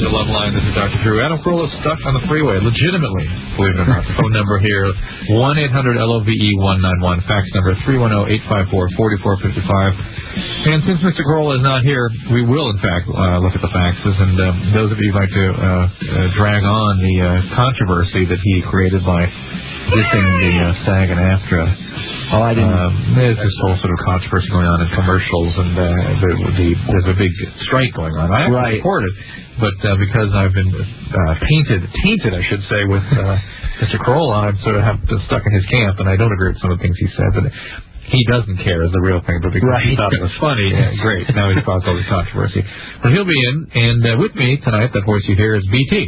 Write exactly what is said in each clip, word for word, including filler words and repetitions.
the Love Line. This is Doctor Drew. Adam Carolla stuck on the freeway, legitimately, believe it or not. The phone number here, one eight hundred L O V E one nine one. Fax number three one zero, eight five four, four four five five. And since Mister Carolla is not here, we will, in fact, uh, look at the faxes. And um, those of you who'd like to uh, uh, drag on the uh, controversy that he created by dissing the uh, SAG and AFTRA. Oh, I didn't. Um, there's this whole sort of controversy going on in commercials, and uh, the, the, there's a big strike going on. I right. support it, but uh, because I've been uh, painted, tainted, I should say, with uh, Mister Carolla, I'm sort of have been stuck in his camp, and I don't agree with some of the things he said. But he doesn't care is the real thing, but because right. he thought it was funny, yeah, great. Now he's caused all this controversy. But he'll be in, and uh, with me tonight, that voice you hear is B T.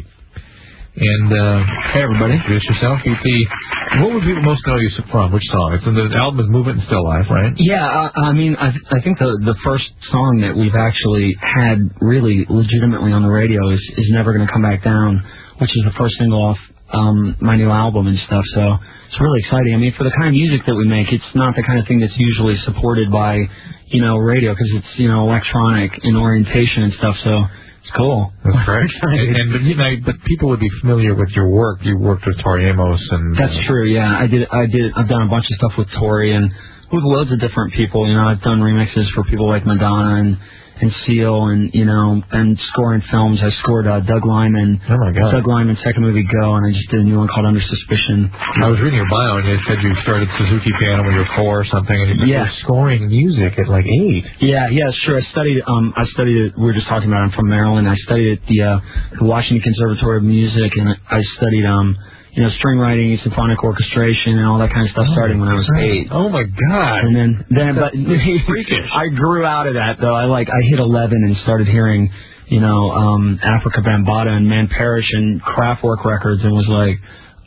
And, uh, hey everybody, introduce yourself, B T. What would people most know you from? Which song? It's in the album is Movement and Still Life, right? Yeah, uh, I mean, I, th- I think the the first song that we've actually had really legitimately on the radio is, is Never Gonna Come Back Down, which is the first single off um, my new album and stuff, so it's really exciting. I mean, for the kind of music that we make, it's not the kind of thing that's usually supported by, you know, radio, because it's, you know, electronic in orientation and stuff, so it's cool. That's great. and, and but, you know, but people would be familiar with your work. You worked with Tori Amos, and that's uh, true. Yeah, I did. I did. I've done a bunch of stuff with Tori and with loads of different people. You know, I've done remixes for people like Madonna and and Seal, and you know, and scoring films. I scored uh, Doug Liman. Oh my God. Doug Liman's second movie, Go, and I just did a new one called Under Suspicion. I was reading your bio, and you said you started Suzuki piano when you were four or something, and you yeah. were scoring music at like eight. Yeah, yeah, sure. I studied. Um, I studied. We were just talking about. I'm from Maryland. I studied at the, uh, the Washington Conservatory of Music, and I studied um, you know, string writing, symphonic orchestration, and all that kind of stuff, oh, starting when I was eight. Oh my God! And then, then, but freakish. I grew out of that though. I like, I hit eleven and started hearing, you know, um, Africa Bambaataa and Man Parrish and Kraftwerk records, and was like,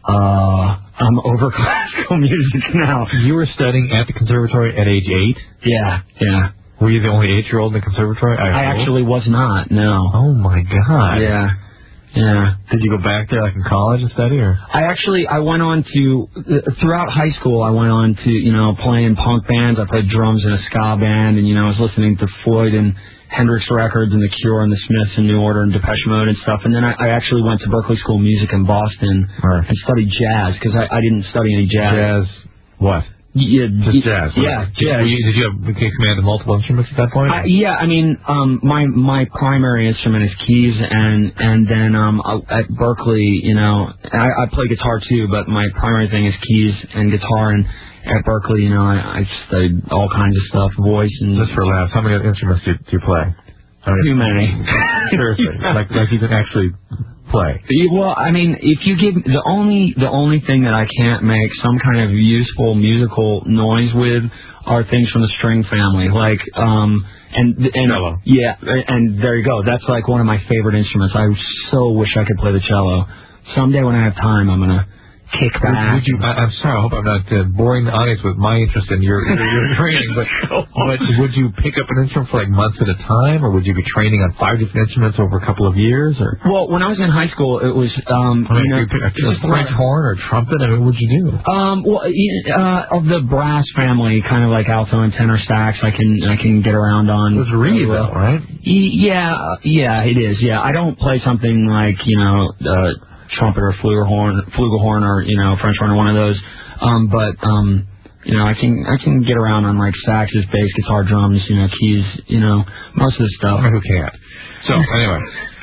uh, I'm over classical music now. You were studying at the conservatory at age eight? Yeah, yeah. Were you the only eight-year-old in the conservatory? I, I actually was not. No. Oh my God! Yeah. Yeah. Did you go back there like in college and study, or? I actually, I went on to, throughout high school, I went on to, you know, playing punk bands. I played drums in a ska band, and, you know, I was listening to Floyd and Hendrix records and The Cure and The Smiths and New Order and Depeche Mode and stuff. And then I, I actually went to Berklee School of Music in Boston right. and studied jazz, because I, I didn't study any jazz. Jazz what? Yeah, just jazz. Yeah, did, jazz. You, did you have command of multiple instruments at that point? Uh, yeah, I mean, um, my my primary instrument is keys, and and then um, at Berklee, you know, I, I play guitar too, but my primary thing is keys and guitar. And at Berklee, you know, I, I studied all kinds of stuff, voice and. Just for laughs, how many instruments do, do you play? I mean, too many. Seriously, like like you can actually play. Well, I mean, if you give the only the only thing that I can't make some kind of useful musical noise with are things from the string family, like um and and cello. Yeah, and there you go. That's like one of my favorite instruments. I so wish I could play the cello. Someday when I have time, I'm gonna kick back. Would you, I, I'm sorry, I hope I'm not uh, boring the audience with my interest in your your, your training, but but would you pick up an instrument for like months at a time, or would you be training on five different instruments over a couple of years? Or well, when I was in high school, it was um, I mean, you know, you pick, a French horn or trumpet. I mean, what'd you do? Um, well, uh, of the brass family, kind of like alto and tenor sax, I can I can get around on. It was reed, though, right? Yeah, yeah, it is. Yeah, I don't play something like you know. Uh, trumpet or flugelhorn, flugelhorn or you know French horn or one of those, um, but um, you know I can I can get around on like saxes, bass, guitar, drums, you know keys, you know most of the stuff. Who can't? So anyway,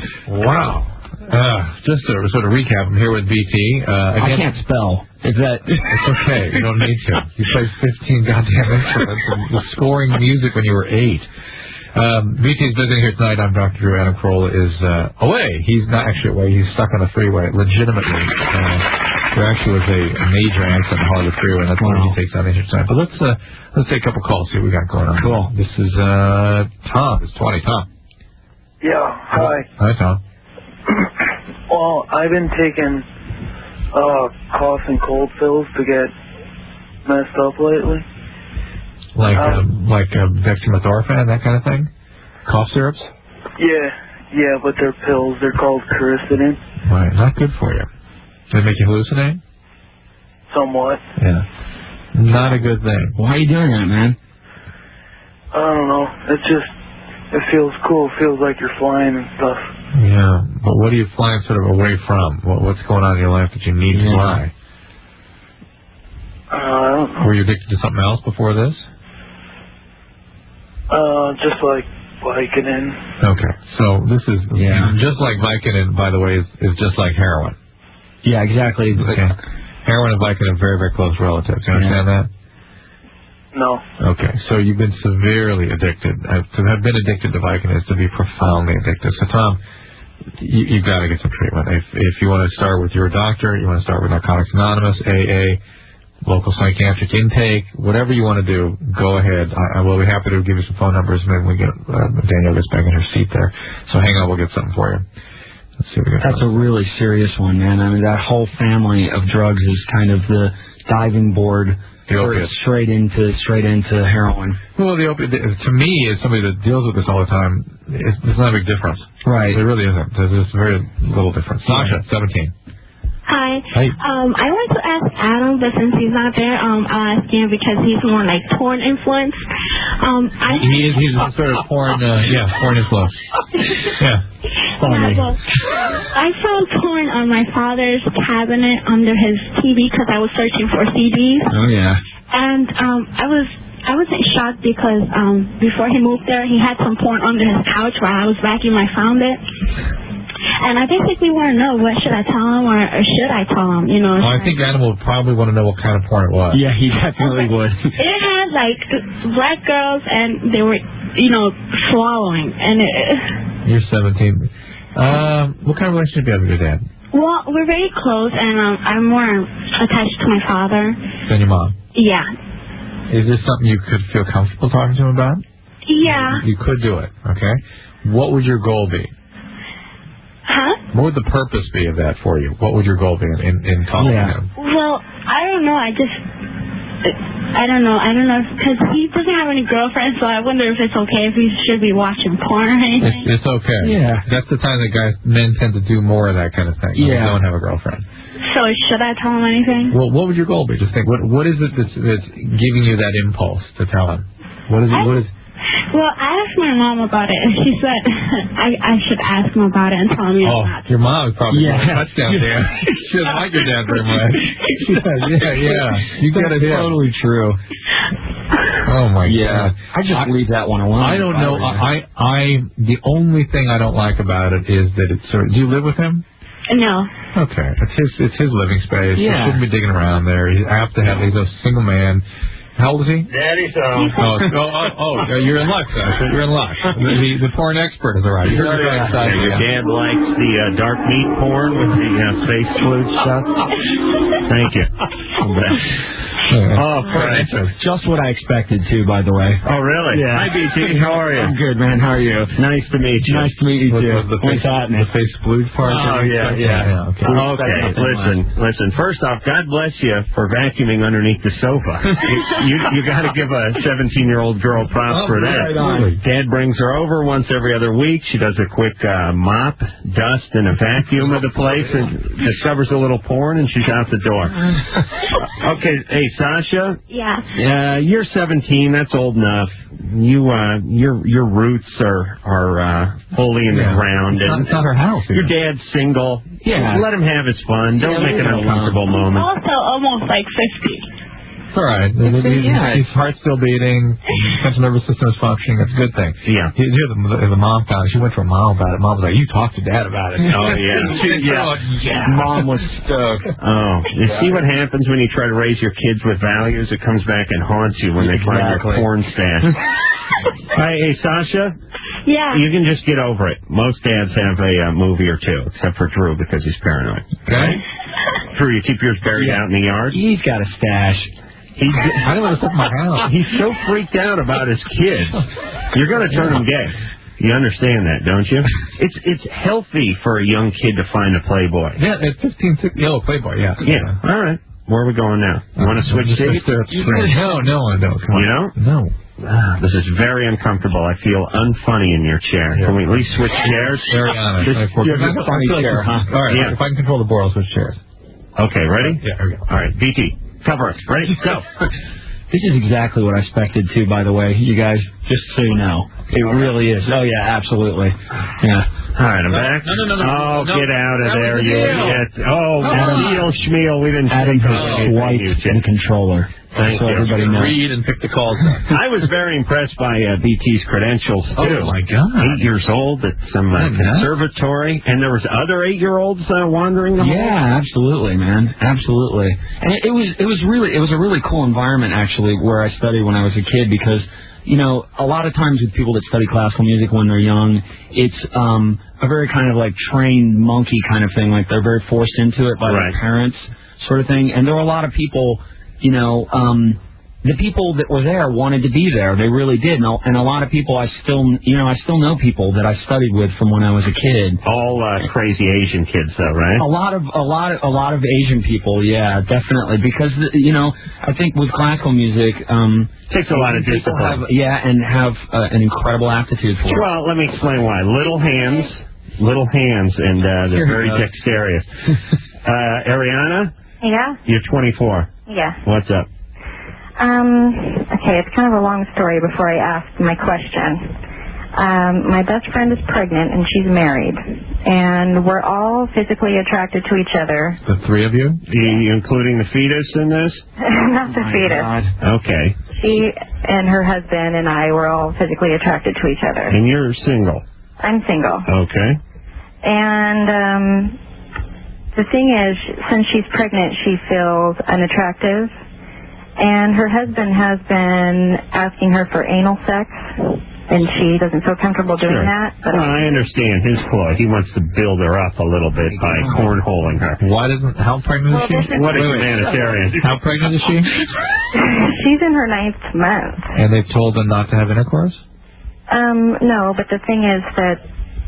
wow. Uh, just to sort of recap, I'm here with B T. Uh, again, I can't spell. Is that? It's okay. You don't need to. You played fifteen goddamn instruments and was scoring music when you were eight. Um, B T's visiting here tonight. I'm Doctor Drew. Adam Carolla is uh, away. He's not actually away. He's stuck on the freeway, legitimately. Uh, there actually was a, a major accident on the freeway, and that's why he takes on here tonight. But let's uh, let's take a couple calls, see what we got going on. Cool. This is uh, Tom. It's twenty. Tom. Yeah. Hi. Hi, Tom. Well, I've been taking uh, cough and cold pills to get messed up lately. Like um, um, like um, dextromethorphan, that kind of thing? Cough syrups? Yeah, yeah, but they're pills. They're called Curicidin. Right, not good for you. They make you hallucinate? Somewhat. Yeah. Not a good thing. Why are you doing that, man? I don't know. It just, it feels cool. It feels like you're flying and stuff. Yeah, but what are you flying sort of away from? What, what's going on in your life that you need to Yeah. fly? Uh, I don't know. Were you addicted to something else before this? Uh, just like Vicodin. Okay, so this is Yeah. just like Vicodin, by the way, is, is just like heroin. Yeah, exactly. Okay. Heroin and Vicodin are very, very close relatives. You understand that? No. Okay, so you've been severely addicted. Uh, to have been addicted to Vicodin is to be profoundly addicted. So, Tom, you, you've got to get some treatment. If, if you want to start with your doctor, you want to start with Narcotics Anonymous, A A, local psychiatric intake, whatever you want to do, go ahead. I, I will be happy to give you some phone numbers. Maybe we get uh, Danielle gets back in her seat there. So hang on, we'll get something for you. Let's see what we got. That's a really serious one, man. I mean, that whole family of drugs is kind of the diving board The for opiates. straight into straight into heroin. Well, the opiate, to me, as somebody that deals with this all the time, it's, it's not a big difference. Right. There really isn't. There's just very little difference. Sasha, seventeen. Hi. Hey. Um, I wanted to ask Adam, but since he's not there, um, I'll ask him because he's more like porn influenced. Um, I He is, he's a sort of porn, uh, yeah, porn influence. Yeah. Yeah, well, I found porn on my father's cabinet under his T V because I was searching for C Ds. Oh yeah. And um, I was I wasn't shocked because um, before he moved there, he had some porn under his couch while I was vacuuming. I found it. And I basically want to know, what should I tell him or, or should I tell him? You know, Well, I think Adam will probably want to know what kind of porn it was. Yeah, he definitely would. it had like black girls and they were, you know, swallowing. And it, You're seventeen. Um, what kind of relationship do you have with your dad? well, we're very close, and um, I'm more attached to my father. Than your mom? Yeah. Is this something you could feel comfortable talking to him about? Yeah. You could do it, okay? What would your goal be? Huh? What would the purpose be of that for you? What would your goal be in, in, in talking Yeah. to him? Well, I don't know. I just, I don't know. I don't know because he doesn't have any girlfriend, so I wonder if it's okay if he should be watching porn or anything. It's, it's okay. Yeah. That's the time that guys, men tend to do more of that kind of thing. when Yeah. They don't have a girlfriend. So should I tell him anything? Well, what would your goal be? Just think, what what is it that's, that's giving you that impulse to tell him? What is it? What is? Well, I asked my mom about it, and she said I I should ask him about it and tell him Oh, not. your mom is probably Yeah. a touchdown there. She doesn't like your dad very much. Yeah, yeah, yeah. You get it here. Totally true. Oh my Yeah. God. I just I- leave that one alone. I don't if know. were you. I, I, the only thing I don't like about it is that it's sort of, do you live with him? No. Okay. It's his, it's his living space. Yeah. He shouldn't be digging around there. He's apt to have, he's a single man. How old is he? Daddy's home. Oh, oh, oh, oh, you're in luck, Sasha. You're in luck. The, the porn expert has arrived. You're Yeah, excited. your dad likes the uh, dark meat porn with the uh, face flute stuff. Thank you. Oh, Christ. Just what I expected too, by the way. Oh, really? Yeah. Hi, B T. How are you? I'm good, man. How are you? Nice to meet you. Nice to meet you Was, too. was the face, What's happening? the face flute part? Oh, yeah, yeah. okay. Okay, listen, listen. First off, God bless you for vacuuming underneath the sofa. you you, you got to give a seventeen-year-old girl props Oh, for that. right on. Dad brings her over once every other week. She does a quick uh, mop, dust, and a vacuum of the place, and discovers a little porn, and she's out the door. Okay, hey, Sasha. Yeah. Uh, you're seventeen. That's old enough. You, uh, your your roots are are uh, fully in the Yeah. ground, It's not, and it's not her house. your even. dad's single. Yeah. Let him have his fun. Don't Yeah, make leave an it alone. uncomfortable moment. Also, almost like fifty. It's all right. His, yeah. his heart's still beating. Central nervous system is functioning. It's a good thing. Yeah. You hear the, the, the mom found it. She went to her mom about it. Mom was like, "You talk to dad about it." Oh, yeah. She's Yeah. like, yeah. Mom was stoked. Oh, you see what happens when you try to raise your kids with values? It comes back and haunts you when they find your Exactly. porn stash. Hi, hey, Sasha. Yeah. You can just get over it. Most dads have a uh, movie or two, except for Drew because he's paranoid. Okay. Drew, you keep yours buried out in the yard. He's got a stash. He's, I don't want to stuff in my house. he's so freaked out about his kids. You're going to turn him gay. You understand that, don't you? It's it's healthy for a young kid to find a Playboy. Yeah, at fifteen, sixteen, yellow Playboy, yeah. Yeah. All right. Where are we going now? You want to switch Just seats? there at the screen. No, no, I don't. Come on. You don't? No. Ah, this is very uncomfortable. I feel unfunny in your chair. Can we at least switch chairs? Very honest. This- I you have a funny feel like chair, this- huh? All right, Yeah. if I can control the board, I'll switch chairs. Okay, ready? Yeah, here we go. All right, B T, cover us. Ready? Go. This is exactly what I expected too, by the way, you guys, just so you know. It really is. Oh, yeah, absolutely. Yeah. All right, I'm no, back. No, no, no, no. Oh, no, get out of that there, was you the deal. idiot. Oh, Adam, Neil Schmiel, we didn't Adam say has swiped the controller. Thank so you. everybody knows. Read and pick the calls. I was very impressed by uh, B T's credentials, too. Oh, my God. Eight years old at some uh, conservatory, and there was other eight-year-olds uh, wandering the halls? Yeah, absolutely, man. Absolutely. And it, it was it was really it was a really cool environment, actually, where I studied when I was a kid, because, you know, a lot of times with people that study classical music when they're young, it's um, a very kind of like trained monkey kind of thing. Like they're very forced into it by Right. their parents, sort of thing. And there were a lot of people, you know, um, the people that were there wanted to be there. They really did. And a, and a lot of people I still, you know, I still know people that I studied with from when I was a kid. All uh, crazy Asian kids, though, right? A lot of a lot of a lot of Asian people, yeah, definitely. Because you know, I think with classical music, um, takes a lot of people discipline. have, yeah, and have uh, an incredible aptitude for it. Well, let me explain why. Little hands, little hands, and uh, they're very dexterous. Uh, Ariana, Yeah? you're twenty-four. Yeah. What's up? Um, okay, it's kind of a long story before I ask my question. Um, my best friend is pregnant and she's married, and we're all physically attracted to each other. The three of you? You including the fetus in this? Not the fetus. Okay. She and her husband and I were all physically attracted to each other. And you're single? I'm single. Okay. And um, the thing is, since she's pregnant, she feels unattractive. And her husband has been asking her for anal sex, and she doesn't feel comfortable doing Sure. that. But Well, I understand his ploy. He wants to build her up a little bit by cornholing her. Why doesn't, how pregnant Well, is this she? is- What a Wait, wait. humanitarian. How pregnant is she? she's in her ninth month. And they've told them not to have intercourse? Um, no, but the thing is that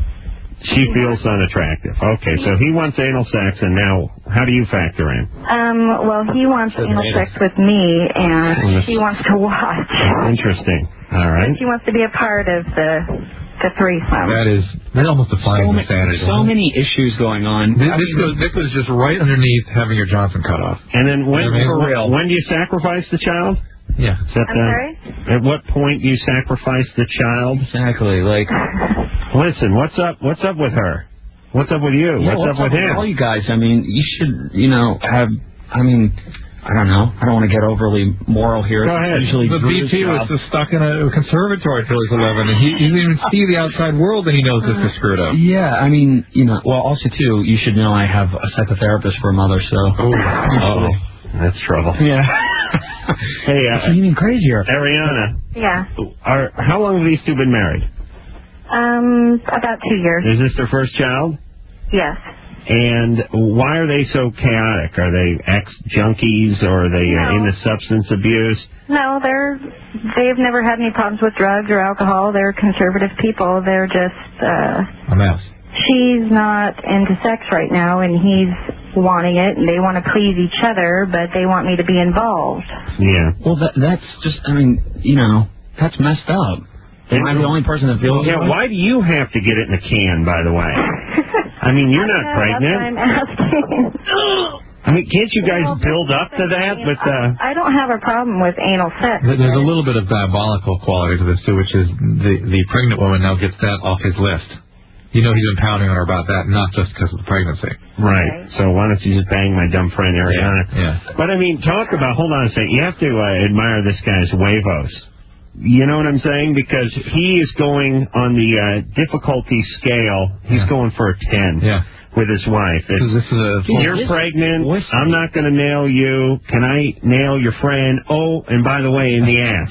She feels unattractive. Okay, so he wants anal sex, and now how do you factor in? Um, well, he wants anal sex with me, and she wants to watch. Interesting. All right. She wants to be a part of the the threesome. That is, that almost defines So, ma- insanity. so many issues going on. This, this, goes, this goes just right underneath having your Johnson cut off. And then when, I mean, for real. when do you sacrifice the child? Yeah. Is that, I'm uh, sorry? At what point do you sacrifice the child? Exactly. Like, Listen, what's up? What's up with her? What's up with you? yeah, what's, up with him? all you guys? I mean, you should, you know, have. I mean, I don't know. I don't want to get overly moral here. Go ahead. Usually, But B Drew's T was job. just stuck in a conservatory till he was eleven, and he, he didn't even see the outside world, and he knows this is screwed up. Yeah, I mean, you know, well, also too, you should know I have a psychotherapist for a mother, so. Oh, Uh-oh. That's trouble. Yeah. Hey, It's uh, even crazier. Ariana, Yeah. are, how long have these two been married? Um, about two years. Is this their first child? Yes. And why are they so chaotic? Are they ex-junkies, or are they uh, No. into substance abuse? No, they're they've never had any problems with drugs or alcohol. They're conservative people. They're just uh a mess. she's not into sex right now, and he's wanting it, and they want to please each other, but they want me to be involved. Yeah. Well, that, that's just, I mean, you know, that's messed up. Am I the only person that feels Yeah, that way? why do you have to get it in a can, by the way? I mean, you're not Yeah, pregnant. That's what I'm asking. I mean, can't you guys Well, build up to that with uh I, I don't have a problem with anal sex. There- There's a little bit of diabolical quality to this, too, which is the, the pregnant woman now gets that off his list. You know he's been pounding on her about that, not just because of the pregnancy. right. So why don't you just bang my dumb friend Ariana? Yeah. But I mean, talk about, hold on a second, you have to uh, admire this guy's huevos. You know what I'm saying? Because he is going on the uh, difficulty scale, he's Yeah. going for a ten Yeah. with his wife. This It's, is, this is a... you're this- pregnant, voice- I'm not going to nail you, can I nail your friend? Oh, and by the way, in the ass.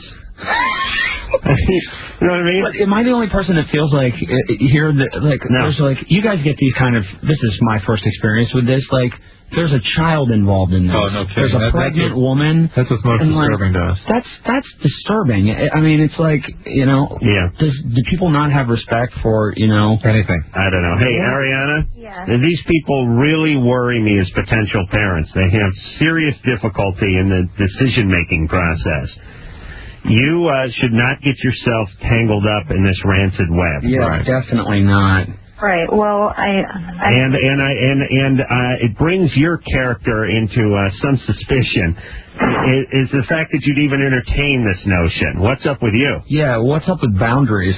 You know what I mean? But am I the only person that feels like uh, here that like No. there's like you guys get these kind of this is my first experience with this like there's a child involved in this. Oh, no kidding. There's a That- that's pregnant what- woman. That's what's most and, like, disturbing to us. That's that's disturbing. I I mean, it's like you know. Yeah. Does do people not have respect for you know? Anything. I don't know. Hey, Ariana? Yeah. These people really worry me as potential parents. They have serious difficulty in the decision-making process. You uh, should not get yourself tangled up in this rancid web. Yeah, Right. definitely not. Right. Well, I. I And and I and and uh, it brings your character into uh, some suspicion. Is, is the fact that you'd even entertain this notion? What's up with you? Yeah, what's up with boundaries?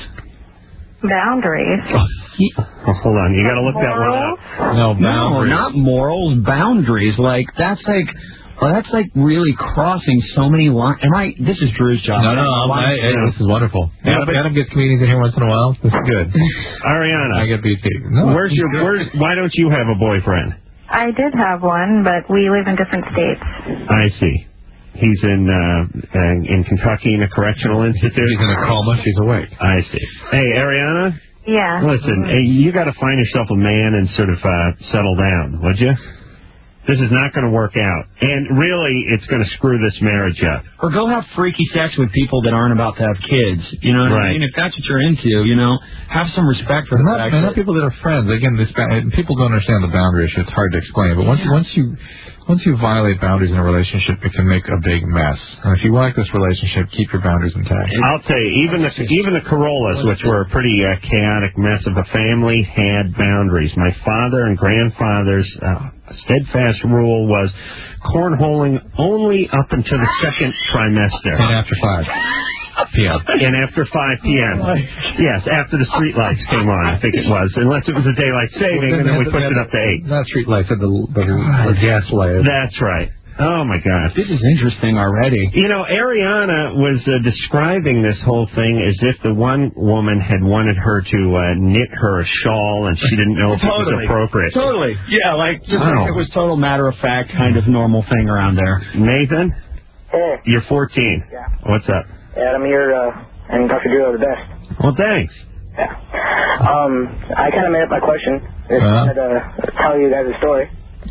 boundaries. Oh, hold on, you got to look that one up. No, No, boundaries. not morals, boundaries. Like, that's like, well, that's like really crossing so many lines. Am I, this is Drew's job. No, no, I, I, this is wonderful. Yeah, Adam, but- Adam gets comedians in here once in a while. This is good. Ariana, I get B T. No, where's your, where's, why don't you have a boyfriend? I did have one, but we live in different states. I see. He's in uh, in Kentucky in a correctional institute. He's in a coma. She's awake. I see. Hey, Ariana, Yeah. listen, hey, you got to find yourself a man and sort of uh, settle down, would you? This is not going to work out, and really, it's going to screw this marriage up. Or go have freaky sex with people that aren't about to have kids. You know what Right. I mean? If that's what you're into, you know, have some respect for the Not, fact and not that... people that are friends. Again, this ba- people don't understand the boundary issue. It's hard to explain. But once once you once you violate boundaries in a relationship, it can make a big mess. And if you like this relationship, keep your boundaries intact. I'll tell you, even the even the Corollas, which were a pretty uh, chaotic mess of a family, had boundaries. My father and grandfather's uh, steadfast rule was cornholing only up until the second trimester. And after five p.m. And after five p.m. Yes, after the street lights came on, I think it was. Unless it was a daylight saving, and then we pushed it up to eight. Not street lights, the, the, the gas lights. That's right. Oh, my gosh. This is interesting already. You know, Ariana was uh, describing this whole thing as if the one woman had wanted her to uh, knit her a shawl, and she didn't know if it was Totally. appropriate. Totally. Yeah, like, just Wow. like it was total matter-of-fact kind of normal thing around there. Nathan, Hey, you're fourteen. Yeah. What's up? Adam here, uh, and Doctor Drew are the best. Well, thanks. Yeah. Um, I kind of made up my question. I just Uh-huh. wanted to tell you guys a story.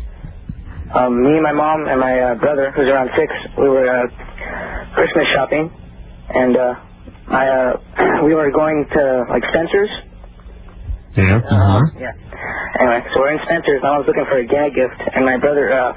Um, me and my mom and my uh, brother, who's around six, we were uh, Christmas shopping, and uh, I, uh, we were going to, like, Spencer's. Yeah. Uh-huh. Yeah. Anyway, so we're in Spencer's, and I was looking for a gag gift, and my brother uh,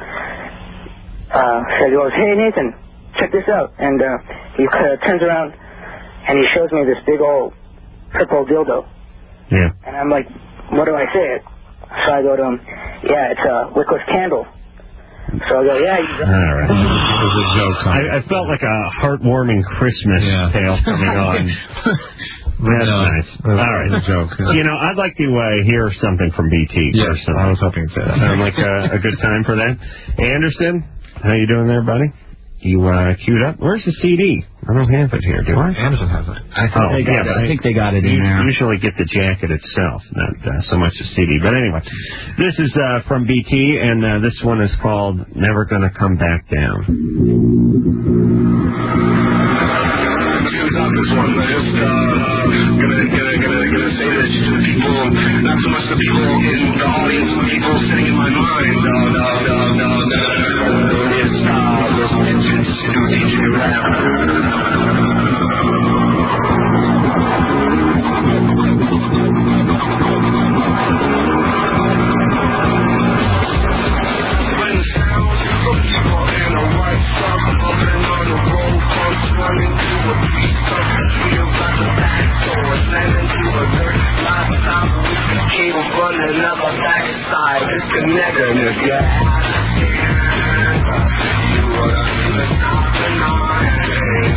uh, said, he goes, hey, Nathan, check this out. And uh, he uh, turns around, and he shows me this big old purple dildo. Yeah. And I'm like, what do I say? So I go to him, yeah, it's a wickless candle. So I go, yeah, you got it. All right. It was a joke. I, I felt like a heartwarming Christmas Yeah. tale coming on. That's No, nice. it was- All right. it was a joke. You know, I'd like to uh, hear something from B T. Yes, personally. I was hoping to say that. Sound like a, a good time for that? Anderson, how you doing there, buddy? You uh, queued up? Where's the C D? I don't have it here, do I? Anderson has it. I think, Oh, they, got yeah, it. but I I- think they got it in You there. usually get the jacket itself, not uh, so much the C D. But anyway, this is uh, from B T, and uh, this one is called Never Gonna Come Back Down. Not so much the people in the audience, but people sitting in my mind. No, no, no, no, no. It's uh, this intense to D J rap. When sounds of people in a white truck bumping on the road, folks running to a piece of feels like a back door, slamming to a dirt lot stop with the cable running up a backside, disconnecting if you ask. You were the stop and on.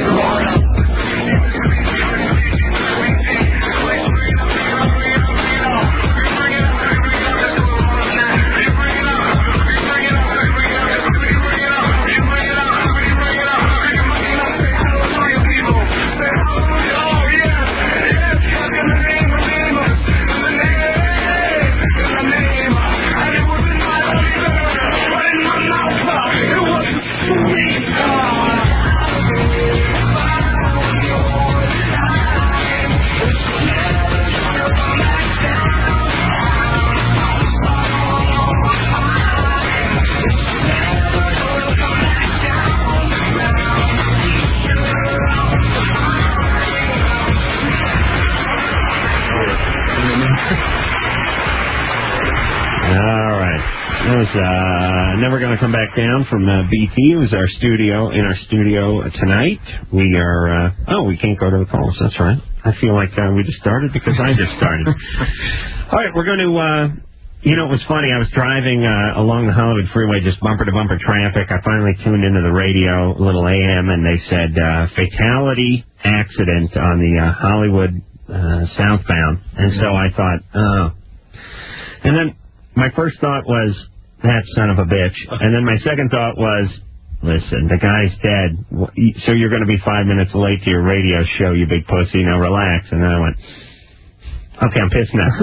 Uh, never going to come back down from uh, B T. It was our studio, in our studio tonight. We are, uh, oh, we can't go to the calls. That's right. I feel like uh, we just started because I just started. All right, we're going to, uh, you know, it was funny. I was driving uh, along the Hollywood Freeway, just bumper-to-bumper traffic. I finally tuned into the radio, a little A M, and they said uh, fatality accident on the uh, Hollywood uh, southbound. And so I thought, oh. And then my first thought was, that son of a bitch. And then my second thought was, listen, the guy's dead, so you're going to be five minutes late to your radio show, you big pussy. Now relax. And then I went, okay, I'm pissed now.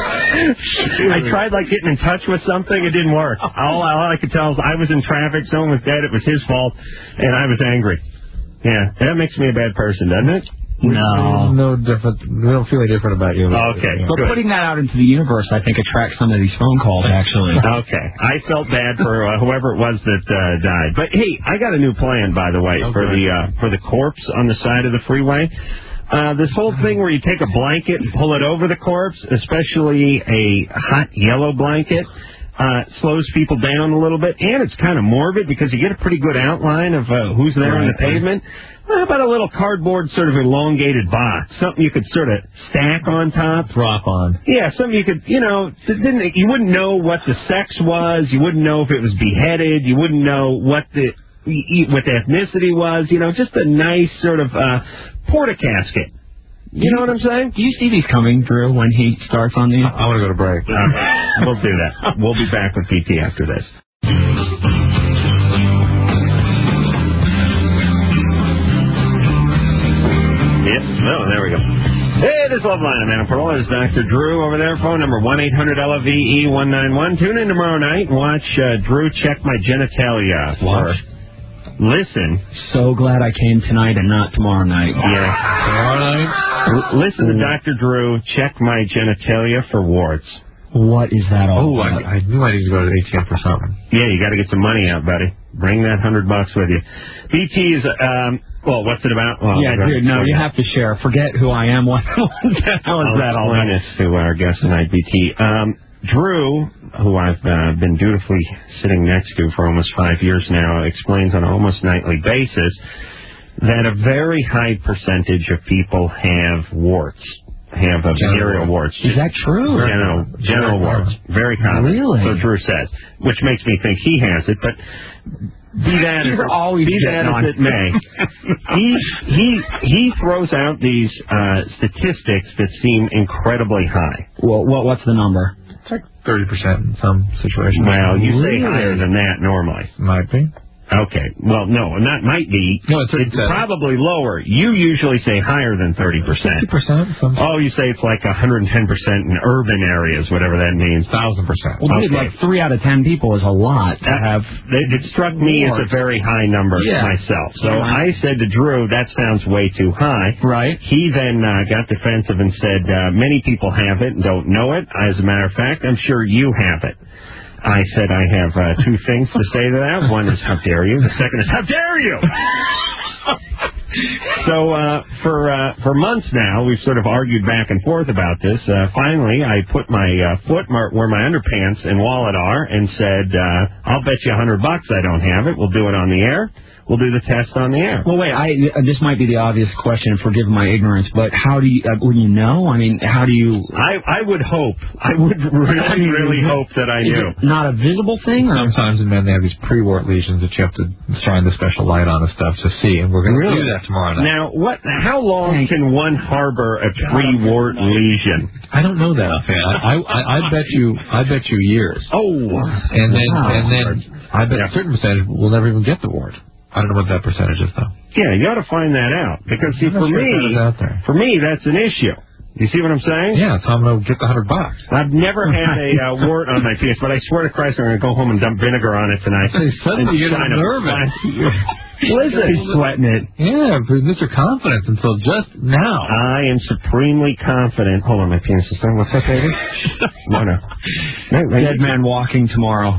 I tried, like, getting in touch with something. It didn't work. All, all I could tell is I was in traffic, someone was dead, it was his fault, and I was angry. Yeah, that makes me a bad person, doesn't it? No. No different. We don't feel any different about you. Okay. But good. putting that out into the universe, I think, attracts some of these phone calls, actually. Okay. I felt bad for uh, whoever it was that uh, died. But, hey, I got a new plan, by the way, okay. for the uh, for the corpse on the side of the freeway. Uh, this whole thing where you take a blanket and pull it over the corpse, especially a hot yellow blanket, uh, slows people down a little bit. And it's kind of morbid because you get a pretty good outline of uh, who's there right. on the pavement. How about a little cardboard sort of elongated box? Something you could sort of stack on top. Drop on. Yeah, something you could, you know, didn't you wouldn't know what the sex was. You wouldn't know if it was beheaded. You wouldn't know what the what the ethnicity was. You know, just a nice sort of uh, porta casket. You know what I'm saying? Do you see these coming, Drew, when he starts on these? I want to go to break. All right. We'll do that. We'll be back with P T after this. Yep. Oh, there we go. Hey, this is Loveline. I'm Adam Pearl. There's Doctor Drew over there. Phone number one eight hundred L O V E one nine one. Tune in tomorrow night and watch uh, Drew check my genitalia. Watch. Listen. So glad I came tonight and not tomorrow night. Yeah. Tomorrow night? L- listen to Doctor Drew check my genitalia for warts. What is that all Oh, about? I, I knew I needed to go to the A T M for something. Yeah, you got to get some money out, buddy. Bring that hundred bucks with you. B T is, um, well, what's it about? Well, yeah, dude, no, you have to share. Forget who I am. What the hell is that all about? I'll explain this to our guest tonight, B T. Um, Drew, who I've uh, been dutifully sitting next to for almost five years now, explains on an almost nightly basis that a very high percentage of people have warts, have uh, venereal warts. Is that true? General, general warts. Very common. Really? So Drew says, which makes me think he has it, but be that as, always be that as it may, he, he, he throws out these uh, statistics that seem incredibly high. Well, what, what's the number? It's like thirty percent in some situations. Well, you say Really? higher than that normally. Might be. Okay. Well, no, not might be. No, it's, It's probably lower. You usually say higher than thirty percent. fifty percent. Some Oh, you say it's like one hundred ten percent in urban areas, whatever that means. one thousand percent. Well, dude, Okay. like three out of ten people is a lot to That- have. It, it struck me as a very high number Yeah. myself. So Right. I said to Drew, that sounds way too high. Right. He then uh, got defensive and said, uh, many people have it and don't know it. As a matter of fact, I'm sure you have it. I said I have uh, two things to say to that. One is, how dare you? The second is, how dare you? So uh, for uh, for months now, we've sort of argued back and forth about this. Uh, finally, I put my uh, foot mar- where my underpants and wallet are and said, uh, I'll bet you a hundred bucks I don't have it. We'll do it on the air. we'll do the test on the air. Well, wait. I uh, this might be the obvious question. Forgive my ignorance, but how do you? Uh, would you know? I mean, how do you? I I would hope. I would really really hope that I Is knew. it not a visible thing? Or? Sometimes in men they have these pre-wart lesions that you have to shine the special light on and stuff to see, and we're going to Really? do that tomorrow night. Now, what? How long Thank can one harbor a pre-wart lesion? I don't know that offhand. I, I I bet you I bet you years. Oh, And then Wow. and then I bet Yeah. a certain percentage will never even get the wart. I don't know what that percentage is though. yeah, you ought to find that out because see, I'm for not sure if me, that is out there. for me, that's an issue. You see what I'm saying? Yeah, so I'm gonna get the hundred bucks. I've never had a uh, wart on my penis, but I swear to Christ, I'm going to go home and dump vinegar on it tonight. Suddenly you get And shine a nervous. Listen, He's sweating it. Yeah, but Mister Confidence until just now. I am supremely confident. Hold on, my penis is done. What's up, baby? no, no. no, no Dead man walking tomorrow.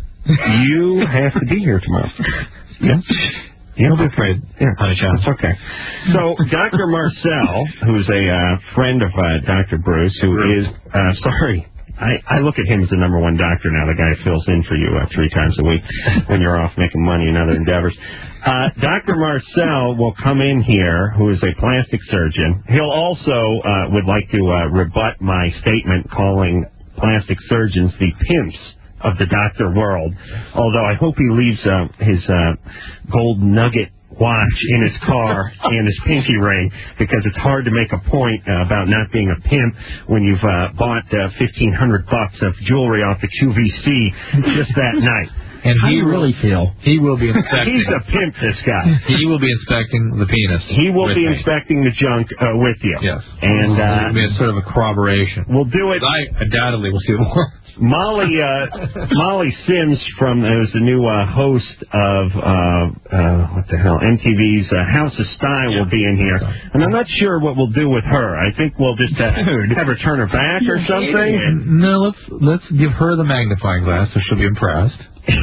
You have to be here tomorrow. Yes? Yeah, Don't be afraid. Yeah, Honey child. it's okay. So, Doctor Marcel, who's a uh, friend of uh, Doctor Bruce, who is, uh, sorry, I, I look at him as the number one doctor now, the guy who fills in for you uh, three times a week when you're off making money in other endeavors. Uh, Doctor Marcel will come in here, who is a plastic surgeon. He'll also uh, would like to uh, rebut my statement calling plastic surgeons the pimps of the doctor world, although I hope he leaves uh, his uh, gold nugget watch in his car and his pinky ring, because it's hard to make a point uh, about not being a pimp when you've uh, bought uh, fifteen hundred bucks of jewelry off the Q V C just that night. And How do he you really feel? He will be inspecting. He's a pimp, this guy. He will be inspecting the penis. He will with be me. inspecting the junk uh, with you. Yes. And uh, It'll be a sort of a corroboration. we'll do it. I undoubtedly will see the wart. Molly uh, Molly Sims from uh, who's the new uh, host of uh, uh, what the hell M T V's uh, House of Style will be in here, and I'm not sure what we'll do with her. I think we'll just uh, have her turn her back or something. No, let's let's give her the magnifying glass so she'll be impressed.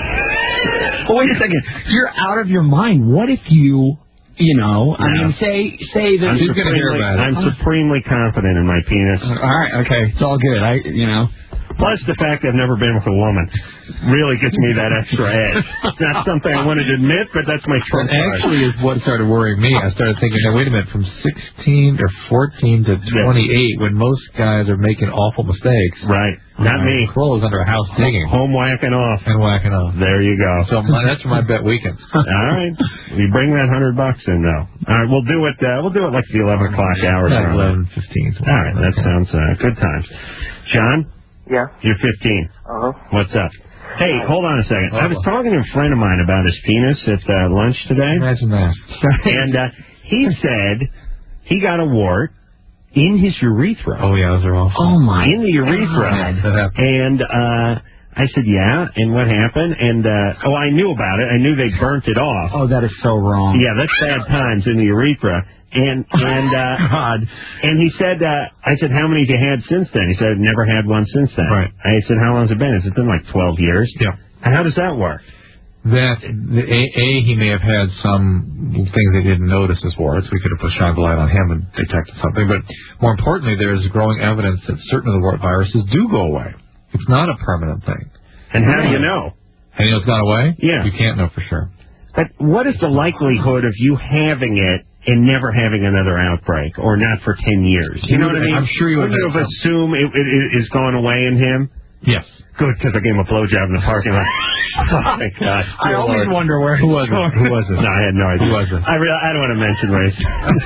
Oh, wait a second. You're out of your mind. What if you, you know, I No. mean, say say that I'm She's gonna hear supremely, about it. I'm supremely confident in my penis. All right, okay, it's all good. I, you know. Plus, the fact I've never been with a woman really gets me that extra edge. It's not something I wanted to admit, but that's my trump That card. actually is what started worrying me. I started thinking, now wait a minute, from sixteen or fourteen to twenty-eight, when most guys are making awful mistakes. Right. Not me. Clothes under a house digging Home whacking off. and whacking off. There you go. So my, that's where my bet weakens. All right. We bring that hundred bucks in, though. All right, we'll do it. Uh, we'll do it like the eleven o'clock hour. Like eleven fifteen. All right, that sounds uh, good times. John, Yeah. you're fifteen. Uh huh. What's up? Hey, hold on a second. I was talking to a friend of mine about his penis at uh, lunch today, Imagine that. and uh, he said he got a wart in his urethra. Oh yeah, those are awful. Oh my. In the urethra. God. That happened. And uh, I said, yeah, and what happened? And, uh, oh, I knew about it. I knew they burnt it off. Oh, that is so wrong. Yeah, that's bad times in the urethra. And, and, uh, God. and he said, uh, I said, how many have you had since then? He said, never had one since then. Right. I said, how long has it been? It's been like twelve years. Yeah. And how does that work? That the, a, a he may have had some things they didn't notice as warts. We could have put shine the light on him and detected something. But more importantly, there's growing evidence that certain of the wart viruses do go away. It's not a permanent thing. And how do you know? And you know it's gone away? Yeah. You can't know for sure. But what is the likelihood of you having it and never having another outbreak, or not for ten years? You know what I mean? I'm sure you would Wouldn't you have have assumed it, it, it is gone away in him? Yes. Good, because I gave him a blowjob in the parking lot. Oh, my God. I Dear always Lord. wonder where Who was it? Who was it? No, I had no idea. Who was it? I, really, I don't want to mention race.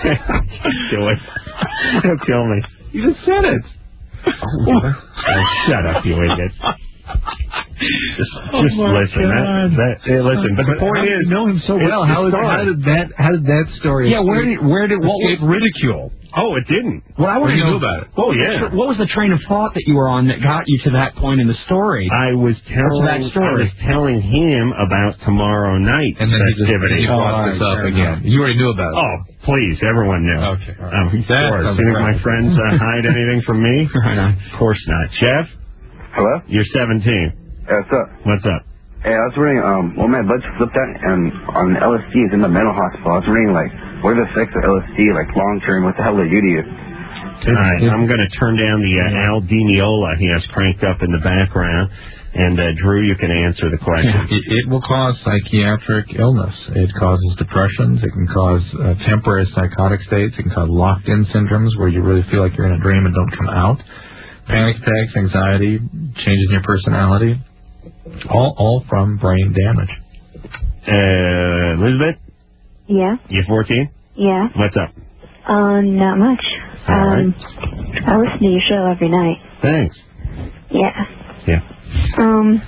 Do it. He'll kill me. You just said it. Oh, shut up, you idiot. Just, Oh, just my listen. That, God. that, hey, listen. But the point how is, you know him so it's- well. it's How, is, gone. how did that? How did that story? Yeah, where did where did what was escape ridicule? oh, it didn't. Well, I want to You know knew about it. Oh, yeah. What was the train of thought that you were on that got you to that point in the story? I was telling, that I story? was telling him about tomorrow night's And then he just festivity. he brought Oh, this all up right, again. You already knew about it. Oh, please, everyone knew. Okay, all right. Um, of That course. sounds You think my incredible. friends uh, hide anything from me? Right on. Of course not. Jeff, Hello? you're seventeen. Yeah, what's up? What's up? Hey, I was reading, um, well, my blood flipped out, and on L S D is in the mental hospital. I was reading, like, what are the effects of L S D, like, long term? What the hell do they do to you? All right, I'm going to turn down the uh, Al Diniola he has cranked up in the background. And, uh, Drew, you can answer the question. It, it will cause psychiatric illness. It causes depressions. It can cause uh, temporary psychotic states. It can cause locked-in syndromes where you really feel like you're in a dream and don't come out. Panic attacks, anxiety, changes in your personality, all all from brain damage. Uh, Elizabeth? Yeah. You fourteen? Yeah. What's up? Uh, not much. All um, right. I listen to your show every night. Thanks. Yeah. Yeah. Um,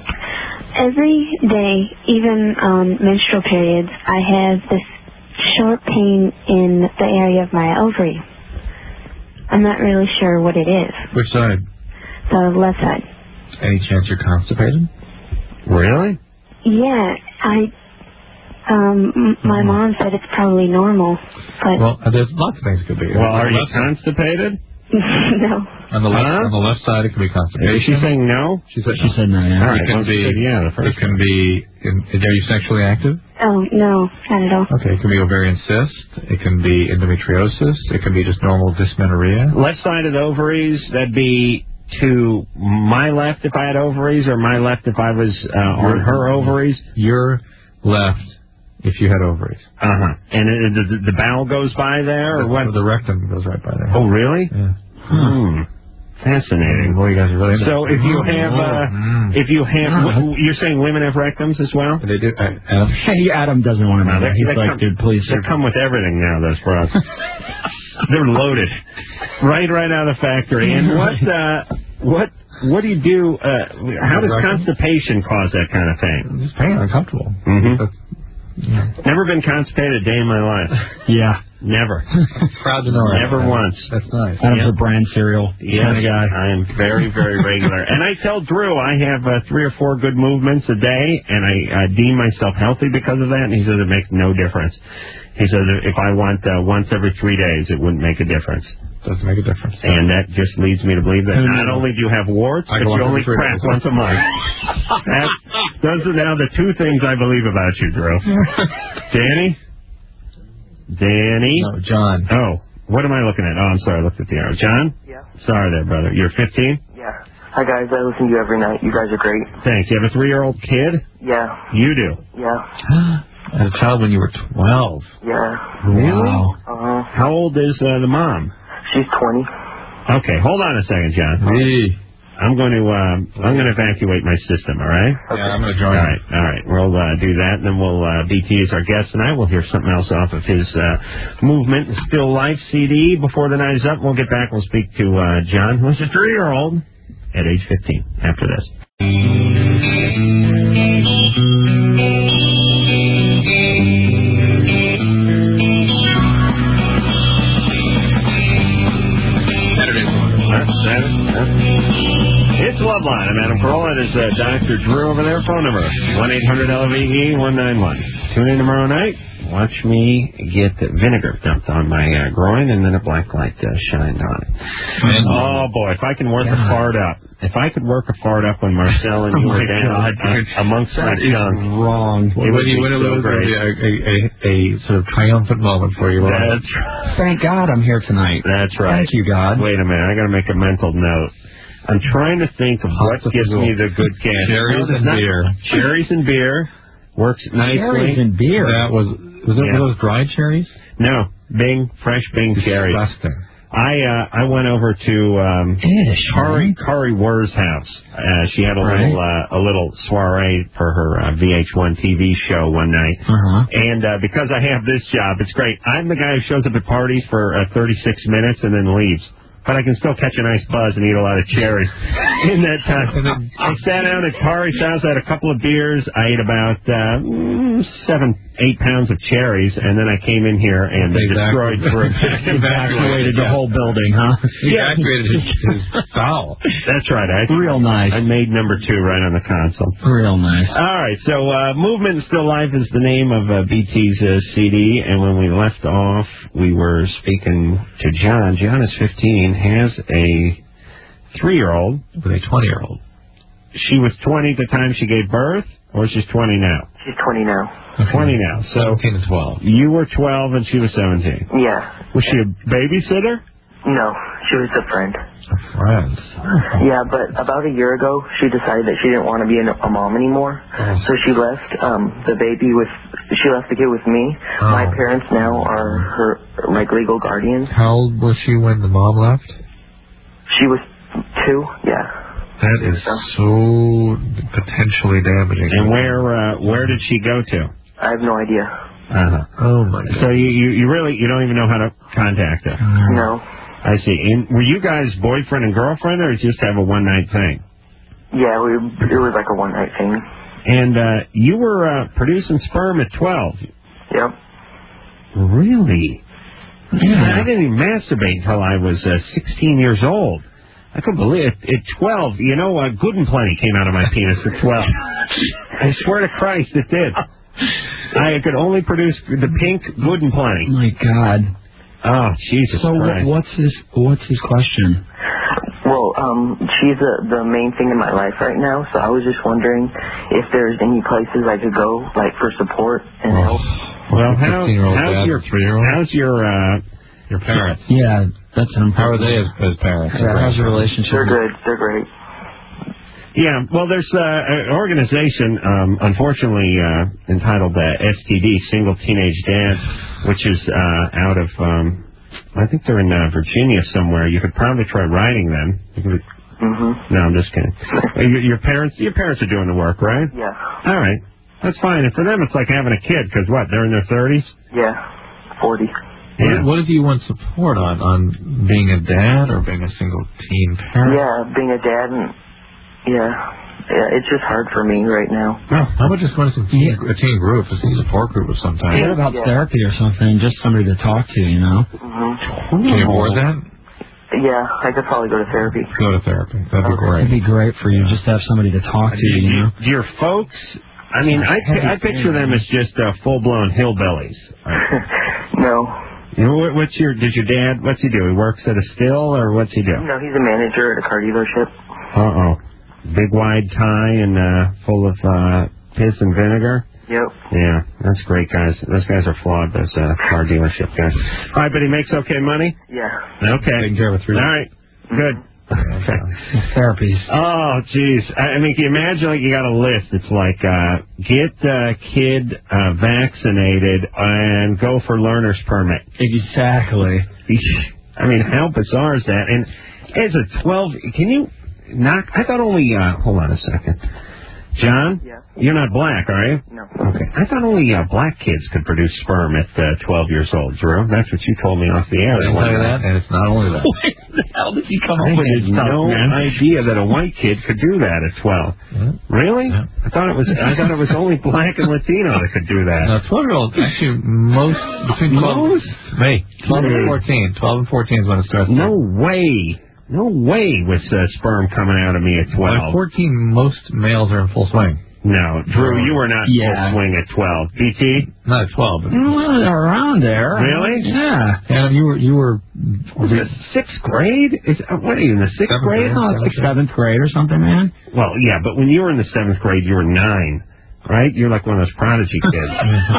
every day, even on menstrual periods, I have this sharp pain in the area of my ovary. I'm not really sure what it is. Which side? The left side. Any chance you're constipated? Really? Yeah, I. Um, m- my mom said it's probably normal, but Well, uh, there's lots of things it could be. Well, On are the you left side- constipated? no. On the left, Huh? on the left side, it can be Is constipation. she saying no? She said, She said no, yeah. All right. It can well, she be. said yeah, the first It can be. In, are you sexually active? Oh no, not at all. Okay. It can be ovarian cyst. It can be endometriosis. It can be just normal dysmenorrhea. Left side of the ovaries, that'd be to my left if I had ovaries, or my left if I was uh, on her ovaries. Your left, if you had ovaries. Uh huh. And it, the, the bowel goes by there, or what? The rectum goes right by there. Oh, really? Yeah. Hmm. Fascinating. Boy, you guys are really. So if you have, uh, Mm. if you have, w- you're saying women have rectums as well? They do. Uh, Adam. Hey, Adam doesn't want to No, know that. they- He's they like, come- dude, please. They come with everything now, those bras. They're loaded, right, right out of the factory. And what, uh, what, what do you do? Uh, how does Rectum? constipation cause that kind of thing? Just pain, uncomfortable. Mhm. That's- yeah. Never been constipated a day in my life. Yeah. Never. Proud to know it. Never once. That's nice. Adam's Yeah. a brand cereal Yes, kind of guy. I am very, very regular. And I tell Drew I have uh, three or four good movements a day, and I uh, deem myself healthy because of that, and he says it makes no difference. He says if I want uh, once every three days, it wouldn't make a difference. Doesn't make a difference. And that just leads me to believe that not only do you have warts, I but go you once only every three crap days. once a month. That, those are now the two things I believe about you, Drew. Danny? Danny? No, John. Oh, what am I looking at? Oh, I'm sorry, I looked at the arrow. John? Yeah. Sorry there, brother. You're fifteen? Yeah. Hi, guys. I listen to you every night. You guys are great. Thanks. You have a three-year-old kid? Yeah. You do. Yeah. I had a child when you were twelve. Yeah. Really? Uh-huh. How old is uh, the mom? She's twenty. Okay, hold on a second, John. Hey. I'm going to uh, I'm going to evacuate my system. All right. Yeah, I'm going to All join right. All right. We'll uh, do that, and then we'll uh, B T is our guest tonight. We'll hear something else off of his uh, Movement Still Life C D before the night is up. We'll get back. We'll speak to uh, John, who's a three-year-old at age fifteen. After this. It's Loveline. I'm Adam Carolla. It is uh, Doctor Drew over there. Phone number one eight hundred L V E one nine one. Tune in tomorrow night. Watch me get vinegar dumped on my uh, groin and then a black light uh, shined on it. And, Oh boy, if I can work God. a fart up. If I could work a fart up when Marcel and you Oh were my down God, uh, dude. amongst my That is junk. wrong. It would when you be win or so lose, it'll great. be a, a, a, a sort of triumphant moment for you. That's, Thank God I'm here tonight. that's right. Thank you, God. Wait a minute, I got to make a mental note. I'm trying to think of what Hot gives me the good cash. Cherries No, and not- beer. Cherries and beer works nicely. Cherries and beer. That was was it Yeah. those dried cherries? No, Bing, fresh Bing cherries. Disgusting. I uh, I went over to um, Ish, Kari man. Kari Wurr's house. Uh, she had a Right. little uh, a little soiree for her uh, V H one T V show one night. Uh-huh. And uh, because I have this job, it's great. I'm the guy who shows up at parties for uh, thirty-six minutes and then leaves. But I can still catch a nice buzz and eat a lot of cherries in that time. I sat down at Kari's house, I had a couple of beers, I ate about uh, mm, seven, eight pounds of cherries, and then I came in here and destroyed Drew. Evacuated the whole building, huh? He evacuated his, his foul. That's right. I, Real nice. I made number two right on the console. Real nice. All right, so uh, Movement Still Life is the name of uh, B T's uh, C D, and when we left off, we were speaking to John. John is fifteen, has a three-year-old. With a twenty-year-old. She was twenty at the time she gave birth, or she's twenty now? She's twenty now. twenty now. So seventeen and twelve. you were twelve and she was seventeen. Yeah. Was she a babysitter? No, she was a friend. A friends. Yeah, but about a year ago, she decided that she didn't want to be a mom anymore. Oh. So she left um, the baby with, she left the kid with me. Oh. My parents now are her, like, legal guardians. How old was she when the mom left? She was two, yeah. That is so potentially damaging. And where uh, where did she go to? I have no idea. Uh-huh. Oh, my God. So you, you, you really, you don't even know how to contact her? No. I see. And were you guys boyfriend and girlfriend, or just have a one-night thing? Yeah, we, it was like a one-night thing. And uh, you were uh, producing sperm at twelve. Yep. Really? Yeah. I didn't even masturbate until I was uh, sixteen years old. I couldn't believe it. At twelve, you know, uh, Good and Plenty came out of my penis at twelve. I swear to Christ, it did. I could only produce the pink Good and Plenty. Oh, my God. Oh, Jesus So Christ. wh- what's his what's his question? Well, um, she's the, the main thing in my life right now, so I was just wondering if there's any places I could go, like, for support and help. Well, how, fifteen-year-old how's dad, your three-year-old? how's your uh, Your parents. Yeah, that's an How are important. they as, as parents? Yeah, how's your relationship? They're good. They're great. Yeah, well, there's uh, an organization, um, unfortunately, uh, entitled uh, S T D, Single Teenage Dads, which is uh, out of, um, I think they're in uh, Virginia somewhere. You could probably try writing them. You could, Mm-hmm. no, I'm just kidding. Uh, your, your parents, your parents are doing the work, right? Yeah. All right, that's fine. And for them, it's like having a kid, because what? They're in their thirties. Yeah. forty. Yeah. What, what do you want support on? On being a dad or being a single teen parent? Yeah, being a dad and, yeah. Yeah, it's just hard for me right now. Oh, how about just going to some teen, a teen group, a teen support group of some type? What about Yeah. therapy or something? Just somebody to talk to, you know? Mm-hmm. Can you afford that? Yeah, I could probably go to therapy. Go to therapy. That'd be great. It'd be great for you just to have somebody to talk to, Do, you know? do your folks, I mean, I, I picture them as just uh, full-blown hillbillies. No. You know, what, what's your, does your dad, what's he do? He works at a still, or what's he do? No, he's a manager at a car dealership. Uh-oh. Big wide tie and uh, full of uh, piss and vinegar? Yep. Yeah, that's great, guys. Those guys are flawed, those uh, car dealership guys. All right, but he makes okay money? Yeah. Okay. Taking care of a three. All right, good. Okay. Therapies. Oh, jeez. I I mean, can you imagine, like, you got a list. It's like, uh, get uh, kid uh, vaccinated and go for learner's permit. Exactly. I mean, how bizarre is that? And as a twelve, can you knock? I thought only, uh, hold on a second. John? Yeah. You're not black, are you? No. Okay. I thought only uh, black kids could produce sperm at uh, twelve years old, Drew. That's what you told me off the air. I didn't tell you that, and it's not only that. What the hell did he come I up with had this stuff, no man? idea that a white kid could do that at twelve. Yeah. Really? Yeah. I thought it was. I thought it was only black and Latino that could do that. No, twelve-year-olds, actually, most, between twelve, Most? May, twelve and May. fourteen. twelve and fourteen is when it starts. No way. No way was uh, sperm coming out of me at By twelve. fourteen, most males are in full swing. No, Drew, you were not in Yeah. full swing at twelve. B T? Not at twelve. But Well, around there. Really? Yeah. and you were, you were, Was it sixth grade? Is, uh, what are you, in the sixth Seventh grade? grade. Oh, it's like seventh grade or something, man. Well, yeah, but when you were in the seventh grade, you were nine, right? You're like one of those prodigy kids.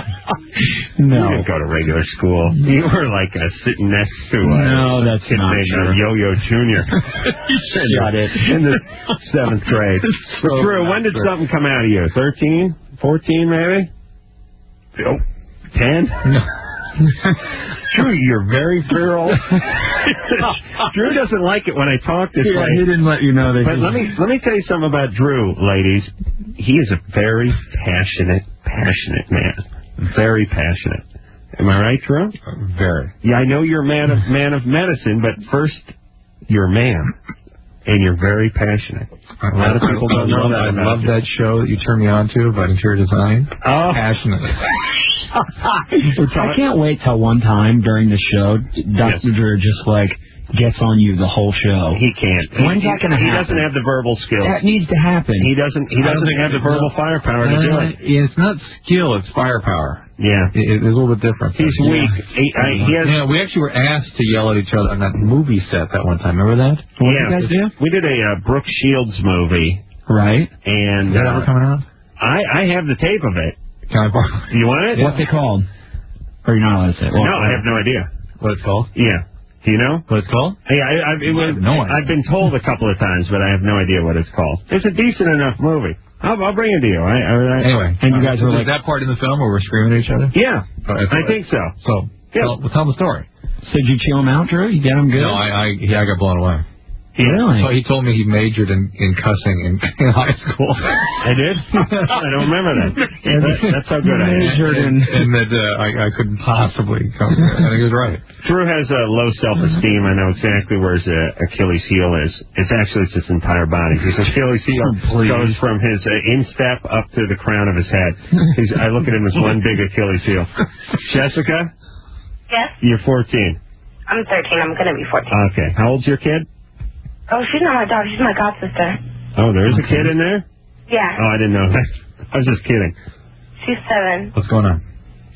You No. didn't go to regular school. You were like uh, sitting next to a No, that's kid not named true. uh, Yo-Yo Junior Shut it. In the seventh grade. So But Drew, when did not true. something come out of you? Thirteen, fourteen, maybe? Oh, ten? no. Drew, you're very virile. Drew doesn't like it when I talk this Yeah, way. he didn't let you know that. But he- let me let me tell you something about Drew, ladies. He is a very passionate, passionate man. Very passionate. Am I right, Drew? Very. Yeah, I know you're a man of man of medicine, but first, you're a man, and you're very passionate. A lot of people don't know that I about love you. that show that you turned me on to about interior design. Oh, Passionate. I can't wait till one time during the show, Doctor Drew just like gets on you the whole show. he can't. When's he, that gonna he happen? doesn't have the verbal skills. That needs to happen. He doesn't. He I don't doesn't think have the it- verbal no. firepower to do Uh, it. It's not skill, it's firepower. Yeah, It, it's a little bit different. he's Yeah. weak. He, I, he has. Yeah, we actually were asked to yell at each other on that movie set that one time. Remember that? What Yeah, did you guys do? we did a uh, Brooke Shields movie, Right? and Is that ever uh, coming out? I I have the tape of it. Can I borrow? You want it? What's it called? Or you're not allowed to say it? Well, No, I have no idea. What it's called? Yeah. Do you know what it's called? Hey, I, I, it was, no I've been told a couple of times, but I have no idea what it's called. It's a decent enough movie. I'll, I'll bring it to you. I, I, I, anyway, and you guys were is like, that part in the film where we're screaming at each other? Yeah, oh, I right. think so. So, yeah. tell, well, tell the story. So did you chill him out, Drew? You get him good? No, I, I, yeah, I got blown away. Really? So he told me he majored in, in cussing in, in high school. I did? I don't remember that. that that's how good I am. Majored in. And, and that uh, I, I couldn't possibly come. I think he was right. Drew has a low self-esteem. I know exactly where his uh, Achilles heel is. It's actually it's his entire body. His Achilles heel oh, goes from his uh, instep up to the crown of his head. He's, I look at him as one big Achilles heel. Jessica? Yes? You're fourteen. I'm thirteen. I'm going to be fourteen. Okay. How old's your kid? Oh, she's not my daughter. She's my god sister. Oh, there is a kid in there? Yeah. Oh, I didn't know that. I was just kidding. She's seven. What's going on?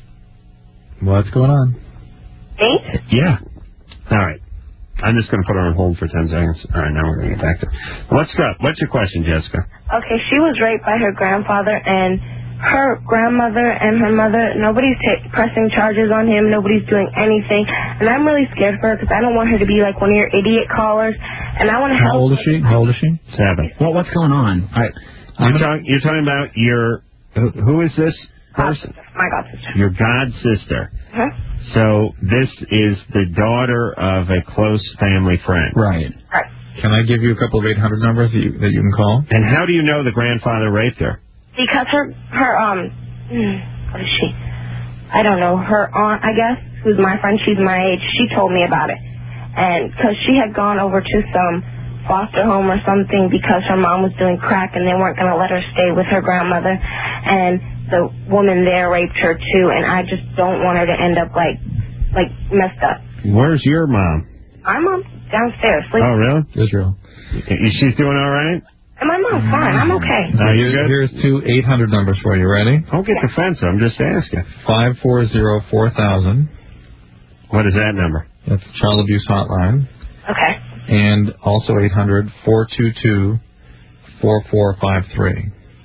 What's going on? Eight? Yeah. All right. I'm just going to put her on hold for ten seconds. All right, now we're going to get back to it. What's up? What's your question, Jessica? Okay, she was raped by her grandfather, and her grandmother and her mother, nobody's t- pressing charges on him. Nobody's doing anything. And I'm really scared for her because I don't want her to be like one of your idiot callers. And I want to help. How old is she? How old is she? Seven. Well, what's going on? I, you're, talk, you're talking about your... Who, who is this person? My god sister. Your god sister. Huh? So this is the daughter of a close family friend. Right. Right. Can I give you a couple of eight hundred numbers that you, that you can call? And how do you know the grandfather raped her? Because her, her, um, what is she? I don't know. Her aunt, I guess, who's my friend, she's my age, she told me about it. And because she had gone over to some foster home or something because her mom was doing crack and they weren't going to let her stay with her grandmother. And the woman there raped her too. And I just don't want her to end up like, like messed up. Where's your mom? My mom's downstairs. Sleeping. Oh, really? Israel. She's doing all right? And my mom's fine. I'm okay. Uh, you good? Here's two eight hundred numbers for you. Ready? Don't get defensive. I'm just asking. five four zero four thousand. What is that number? That's the Child Abuse Hotline. Okay. And also eight hundred four two two four four five three.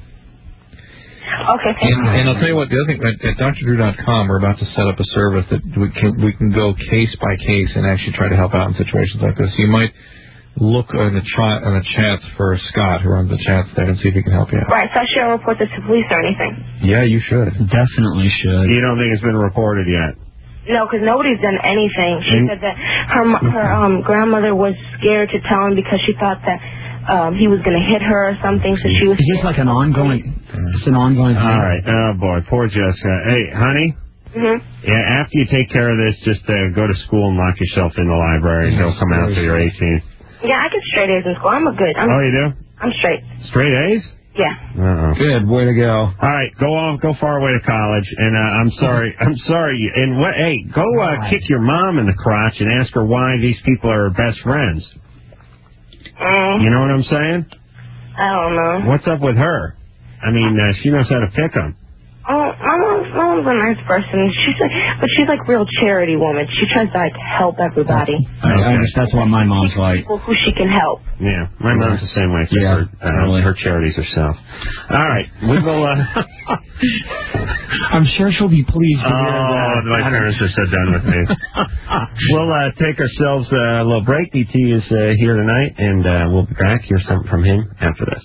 Okay, thank and, you. and I'll tell you what, the other thing, at, at D R drew dot com, we're about to set up a service that we can, we can go case by case and actually try to help out in situations like this. You might look in the, tri- in the chats for Scott, who runs the chats there, and see if he can help you out. Right, so I shouldn't report this to police or anything. Yeah, you should. Definitely should. You don't think it's been reported yet? No, because nobody's done anything. She And- said that her mo- her um grandmother was scared to tell him because she thought that um he was going to hit her or something, so she was... Is this like an ongoing... It's an ongoing thing? All right. Oh, boy. Poor Jessica. Hey, honey? Mm-hmm. Yeah, after you take care of this, just uh, go to school and lock yourself in the library. Don't come out till you're eighteen. Yeah, I get straight A's in school. I'm a good. I'm, Oh, you do? I'm straight. Straight A's? Yeah. Uh-oh. Good. Way to go. All right, go off, go far away to college, and uh, I'm sorry, I'm sorry. And what? Hey, go uh, kick your mom in the crotch and ask her why these people are her best friends. Mm, You know what I'm saying? I don't know. What's up with her? I mean, uh, she knows how to pick them. Oh, my mom's, my mom's a nice person. She's like, but she's like real charity woman. She tries to like help everybody. I, I understand. That's what my mom's like. People who she can help. Yeah, my mom's the same way. Except Yeah, for, uh, really. her charities herself. All right, we will. Uh, I'm sure she'll be pleased to hear oh, that. my parents are so done with me. We'll uh, take ourselves uh, a little break. D T is uh, here tonight, and uh, we'll be back. Hear something from him after this.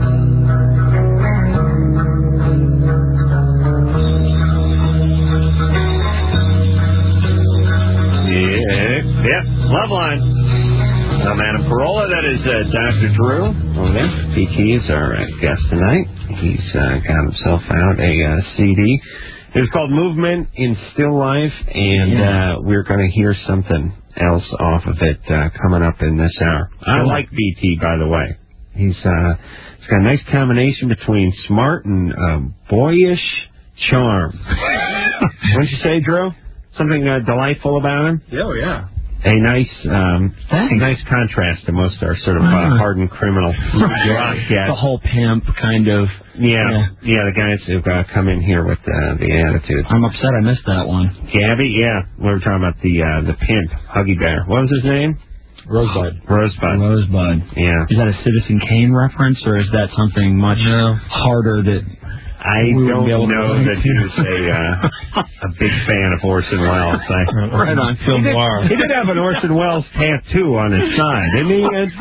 Yeah, yeah, Loveline. I'm Adam Carolla. That is uh, Doctor Drew over there. D T is our uh, guest tonight. He's uh, got himself out a uh, C D. It's called Movement in Still Life, and uh, we're going to hear something else off of it uh, coming up in this hour. I like B T, by the way. He's uh, he's got a nice combination between smart and uh, boyish charm. Wouldn't you say, Drew? Something uh, delightful about him? Oh, yeah. A nice, um, nice contrast to most of our sort of uh, hardened criminal rock cats. The whole pimp kind of. Yeah, Yeah. yeah, the guys who've uh, come in here with uh, the attitude. I'm upset I missed that one. Gabby, yeah, we were talking about the uh, the pimp, Huggy Bear. What was his name? Rosebud. Rosebud. Rosebud. Yeah. Is that a Citizen Kane reference, or is that something much No. harder that... I we don't wouldn't be able to know relate that to. he was a uh, a big fan of Orson Welles. I, Right on. Film he, did, noir. he did have an Orson Welles tattoo on his side, didn't he? Ed?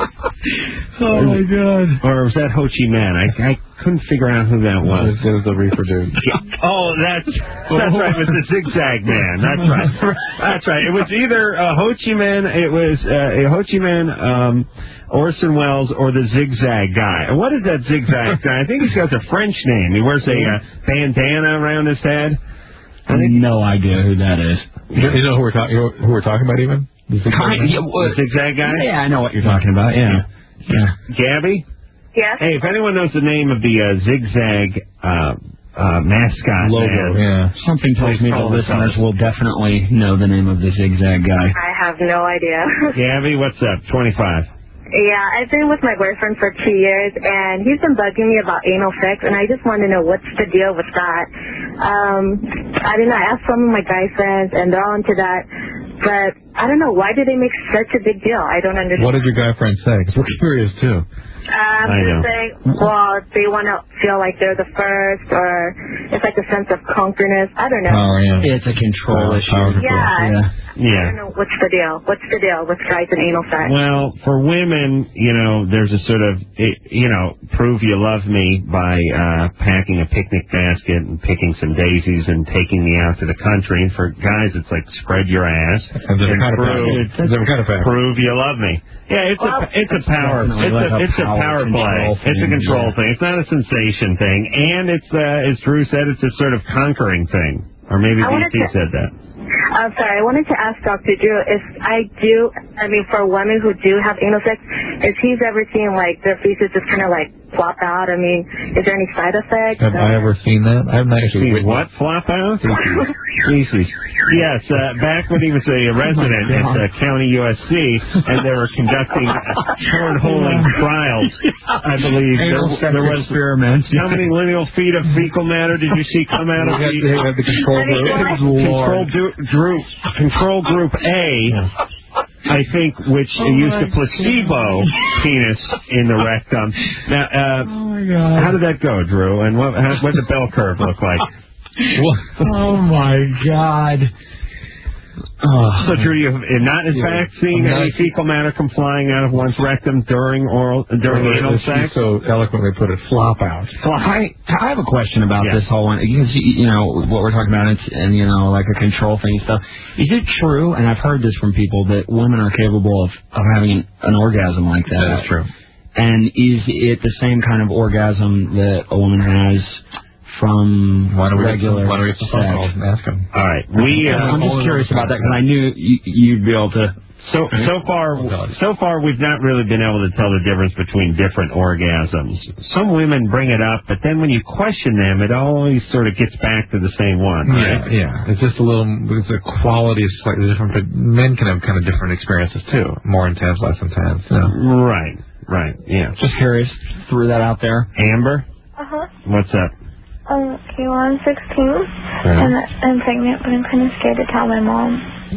Oh my God! Or was that Ho Chi Minh? I, I couldn't figure out who that was. It was the reefer dude. Oh, that's that's right. It was the Zigzag Man. That's right. That's right. It was either uh, Ho Chi Minh. It was uh, Ho Chi Minh, um, Orson Welles, or the Zigzag guy. And what is that Zigzag guy? I think he's got a French name. He wears a uh, bandana around his head. I have no idea who that is. You you know who we're talking who we're talking about even? The Zigzag Kind- Man? yeah, well, The Zigzag guy. Yeah, I know what you're talking about. Yeah. Yeah. Gabby. Yes. Hey, if anyone knows the name of the uh, Zigzag uh, uh, mascot Logo. man, Yeah. Something tells me the Call us listeners up. will definitely know the name of the Zigzag guy. I have no idea. Gabby, what's up? twenty-five. Yeah, I've been with my boyfriend for two years, and he's been bugging me about anal sex, and I just want to know what's the deal with that. Um, I don't know. I asked some of my guy friends, and they're all into that, but I don't know. Why do they make such a big deal? I don't understand. What did your guy friend say? Because we're curious too. Um, I know. they say, well, they want to feel like they're the first, or it's like a sense of conquerness. I don't know. Oh yeah. It's a control Oh, issue. power control. Yeah. Yeah. I Yeah. don't know. What's the deal? What's the deal with guys and anal sex? Well, for women, you know, there's a sort of, it- you know, prove you love me by uh, packing a picnic basket and picking some daisies and taking me out to the country. And for guys, it's like spread your ass And different kind of prove, package. Different kind of package. prove you love me. Yeah, it's Well, a it's a power definitely it's like a a it's a power power play. control It's a thing, control yeah. thing. It's not a sensation thing, and it's uh, as Drew said, it's a sort of conquering thing. Or maybe I B wanted T to- said that. I'm sorry, I wanted to ask Doctor Drew if I do, I mean, for women who do have anal sex, if he's ever seen, like, their feces just kind of, like, flop out. I mean, is there any side effects? Have I ever seen that? I haven't actually See witnessed. what flop out? Feces. Yes, uh, back when he was a resident at uh, County U S C, and they were conducting cornholing trials, I believe Anal there, there was experiments. how many lineal feet of fecal matter did you see come out of They had, the they had the control group. control du- group? Control group A, I think, which used a placebo penis in the rectum. Now, uh, how did that go, Drew? And what how, what did the bell curve look like? Oh my God. Oh. So, Drew, you have not in fact seen I'm any not- fecal matter come flying out of one's rectum during oral during anal She sex? so eloquently put it, flop out. I I have a question about Yeah. this whole one because you, you know what we're talking about, it's, and you know like a control thing and stuff. Is it true? And I've heard this from people that women are capable of of having an, an orgasm like that. That is true. And is it the same kind of orgasm that a woman has from Why don't we get regular some, why don't we get some phone sex? calls and ask them? All right, we. Uh, I'm just curious about that because I knew you, you'd be able to. So so far, so far we've not really been able to tell the difference between different orgasms. Some women bring it up, but then when you question them, it always sort of gets back to the same one. Right? Yeah, yeah. It's just a little, the quality is slightly different, but men can have kind of different experiences too. More intense, less intense. You know? Right, right, yeah. Just curious. Threw that out there. Amber, Uh-huh. what's up? Um, okay, well, I'm sixteen, and I'm pregnant, but I'm kind of scared to tell my mom.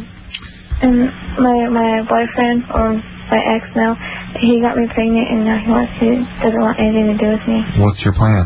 And my my boyfriend, or my ex now, he got me pregnant, and now he wants to, doesn't want anything to do with me. What's your plan?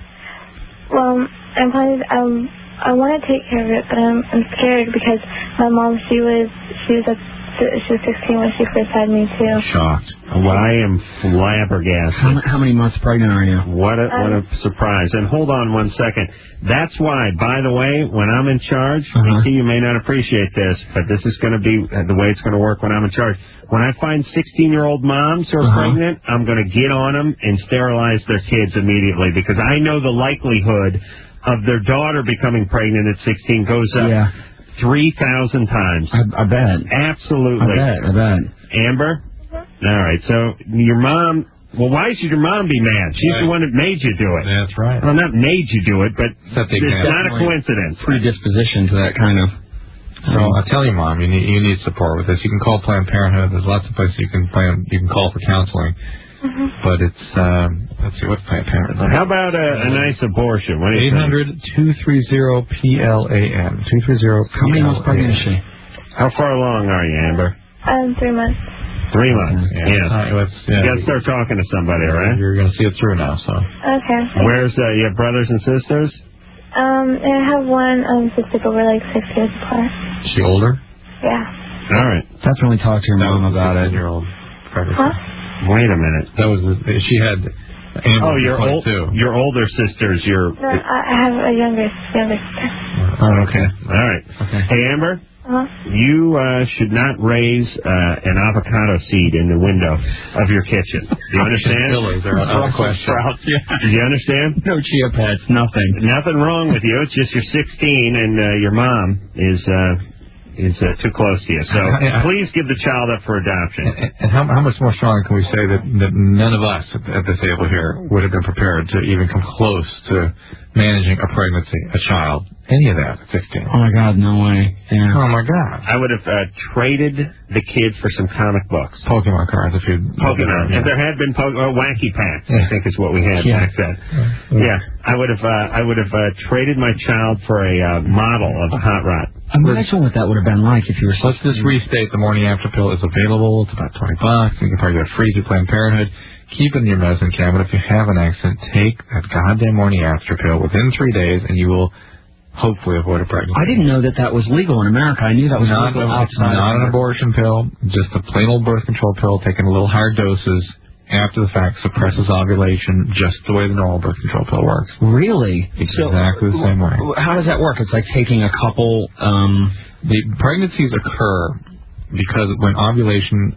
Well, I'm planning, um, I want to take care of it, but I'm I'm scared because my mom, she was, she was at, she was sixteen when she first had me too. Shocked. Well, I am flabbergasted. How, how many months pregnant are you? What a what a surprise! And hold on one second. That's why, by the way, when I'm in charge, Uh-huh. B T, you may not appreciate this, but this is going to be the way it's going to work when I'm in charge. When I find sixteen-year-old moms who are Uh-huh. pregnant, I'm going to get on them and sterilize their kids immediately because I know the likelihood of their daughter becoming pregnant at sixteen goes up Yeah. three thousand times. I, I bet. Absolutely. I bet. I bet. Amber? All right, so your mom, well, why should your mom be mad? She's the Right. one that made you do it. That's right. Well, not made you do it, but Set the it's example. not a coincidence. Predisposition to that kind of. So I tell you, Mom, you need you need support with this. You can call Planned Parenthood. There's lots of places you can plan. You can call for counseling. But it's um, let's see what's Planned Parenthood. How about a, a nice abortion? What do you Eight think? hundred two three zero P L A N two three zero. How many months pregnant is she? How far along are you, Amber? Um, three months. Three months. Yeah. Yeah. All right, let's, yeah. You got to start talking to somebody, all right? You're going to see it through now, so. Okay. Where's uh, you have brothers and sisters? Um, I have one um sister, but we're like six years apart. Is she older? Yeah. All right. Definitely talk to your That mom was about it. Year old. Huh? Wait a minute. That was the, she had. Amber Oh, your old, too. your older sisters. Your. No, I I have a younger younger sister. Oh, okay. All right. Okay. Hey, Amber. Uh-huh. You uh, should not raise uh, an avocado seed in the window of your kitchen. Do you understand? Pillars are out of question. Do you understand? No chia pets, nothing. Nothing wrong with you. It's just you're sixteen and uh, your mom is uh, is uh, too close to you. So please give the child up for adoption. And how, how much more strong can we say that, that none of us at, at the table here would have been prepared to even come close to managing a pregnancy, a child, any of that at sixteen? Oh my God, no way. Yeah. Oh my God. I would have uh, traded the kids for some comic books. Pokemon cards, if you Pokemon. Yeah. If there had been po- uh, wacky packs, I think is what we had Yeah. back then. Yeah. yeah, I would have. Uh, I would have uh, traded my child for a uh, model of a hot rod. Imagine what that would have been like if you were. Let's just restate: the morning after pill is available. It's about twenty bucks. You can probably get it free through Planned Parenthood. Keep it in your medicine cabinet. If you have an accident, take that goddamn morning after pill within three days, and you will hopefully avoid a pregnancy. I didn't know that that was legal in America. I knew that was not, legal it's outside. not an abortion pill, just a plain old birth control pill taken a little higher doses after the fact, suppresses ovulation just the way the normal birth control pill works. Really? Exactly the same way. How does that work? It's like taking a couple. Um, the pregnancies occur because when ovulation,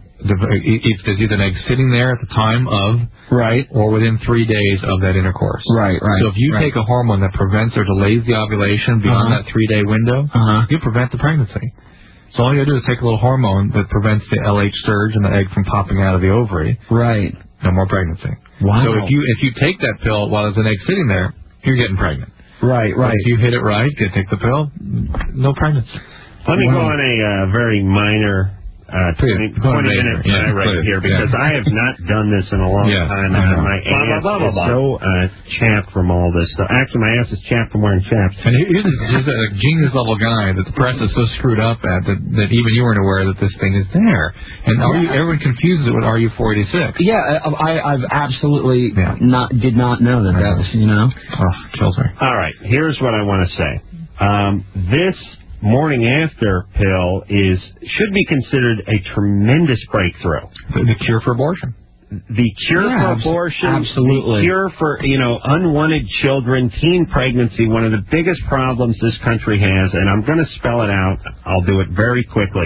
if there's either an egg sitting there at the time of, right, or within three days of that intercourse. Right, right. So if you right. take a hormone that prevents or delays the ovulation beyond uh-huh. that three-day window, uh-huh. you prevent the pregnancy. So all you gotta do is take a little hormone that prevents the L H surge and the egg from popping out of the ovary. Right. No more pregnancy. Wow. So if you if you take that pill while there's an egg sitting there, you're getting pregnant. Right, right. But if you hit it right, you take the pill, no pregnancy. Let me wow. go on a uh, very minor uh, twenty, twenty minute yeah, tirade here because yeah. I have not done this in a long yeah, time. And my ass blah, blah, blah, blah, is so uh, chapped from all this stuff. Actually, my ass is chapped from wearing chaps. And he's, he's a genius level guy that the press is so screwed up at that, that even you weren't aware that this thing is there. And are you, everyone confuses it with R U four eighty-six. Yeah, I, I've absolutely yeah. not did not know that. That was, you know. Oh, kills me. All right, here's what I want to say. Um, this morning after pill is should be considered a tremendous breakthrough. The, the cure for abortion. The cure yeah, for abortion, absolutely. The cure for, you know, unwanted children, teen pregnancy, one of the biggest problems this country has, and I'm going to spell it out. I'll do it very quickly.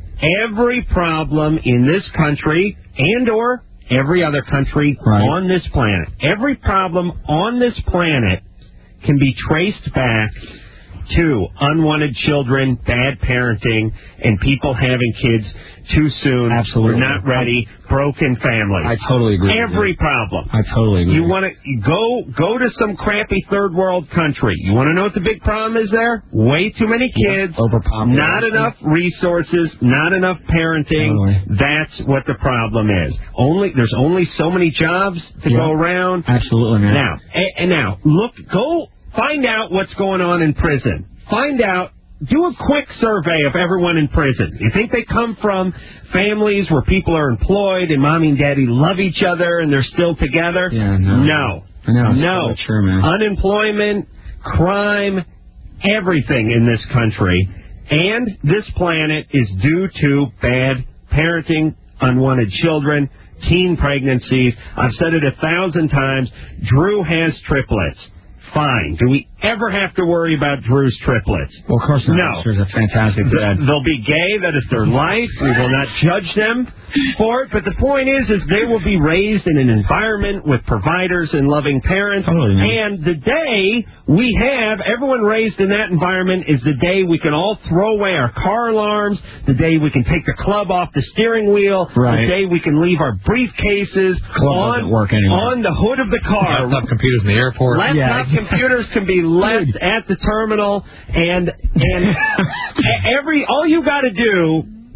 Every problem in this country and or every other country right. on this planet, every problem on this planet can be traced back to unwanted children, bad parenting, and people having kids too soon. Absolutely. We're not ready. Broken families. I totally agree. Every problem. I totally agree. You want to go go to some crappy third world country. You want to know what the big problem is there? Way too many kids. Yeah, overpopulated. Not enough resources. Not enough parenting. Totally. That's what the problem is. Only there's only so many jobs to yeah. go around. Absolutely, man. Now, and, and now look, go find out what's going on in prison. Find out. Do a quick survey of everyone in prison. You think they come from families where people are employed and mommy and daddy love each other and they're still together? Yeah, no. No. No. No. It's true, man. Unemployment, crime, everything in this country and this planet is due to bad parenting, unwanted children, teen pregnancies. I've said it a thousand times. Drew has triplets. Fine. Do we ever have to worry about Drew's triplets? Well, of course not. No. Drew's a fantastic dad. They'll be gay. That is their life. We will not judge them for it. But the point is, is they will be raised in an environment with providers and loving parents. Totally. And the day we have everyone raised in that environment is the day we can all throw away our car alarms, the day we can take the club off the steering wheel, right. the day we can leave our briefcases club on, work anymore. on the hood of the car. Laptop computers in the airport. Laptop yeah. computers can be left at the terminal, and and every all you got to do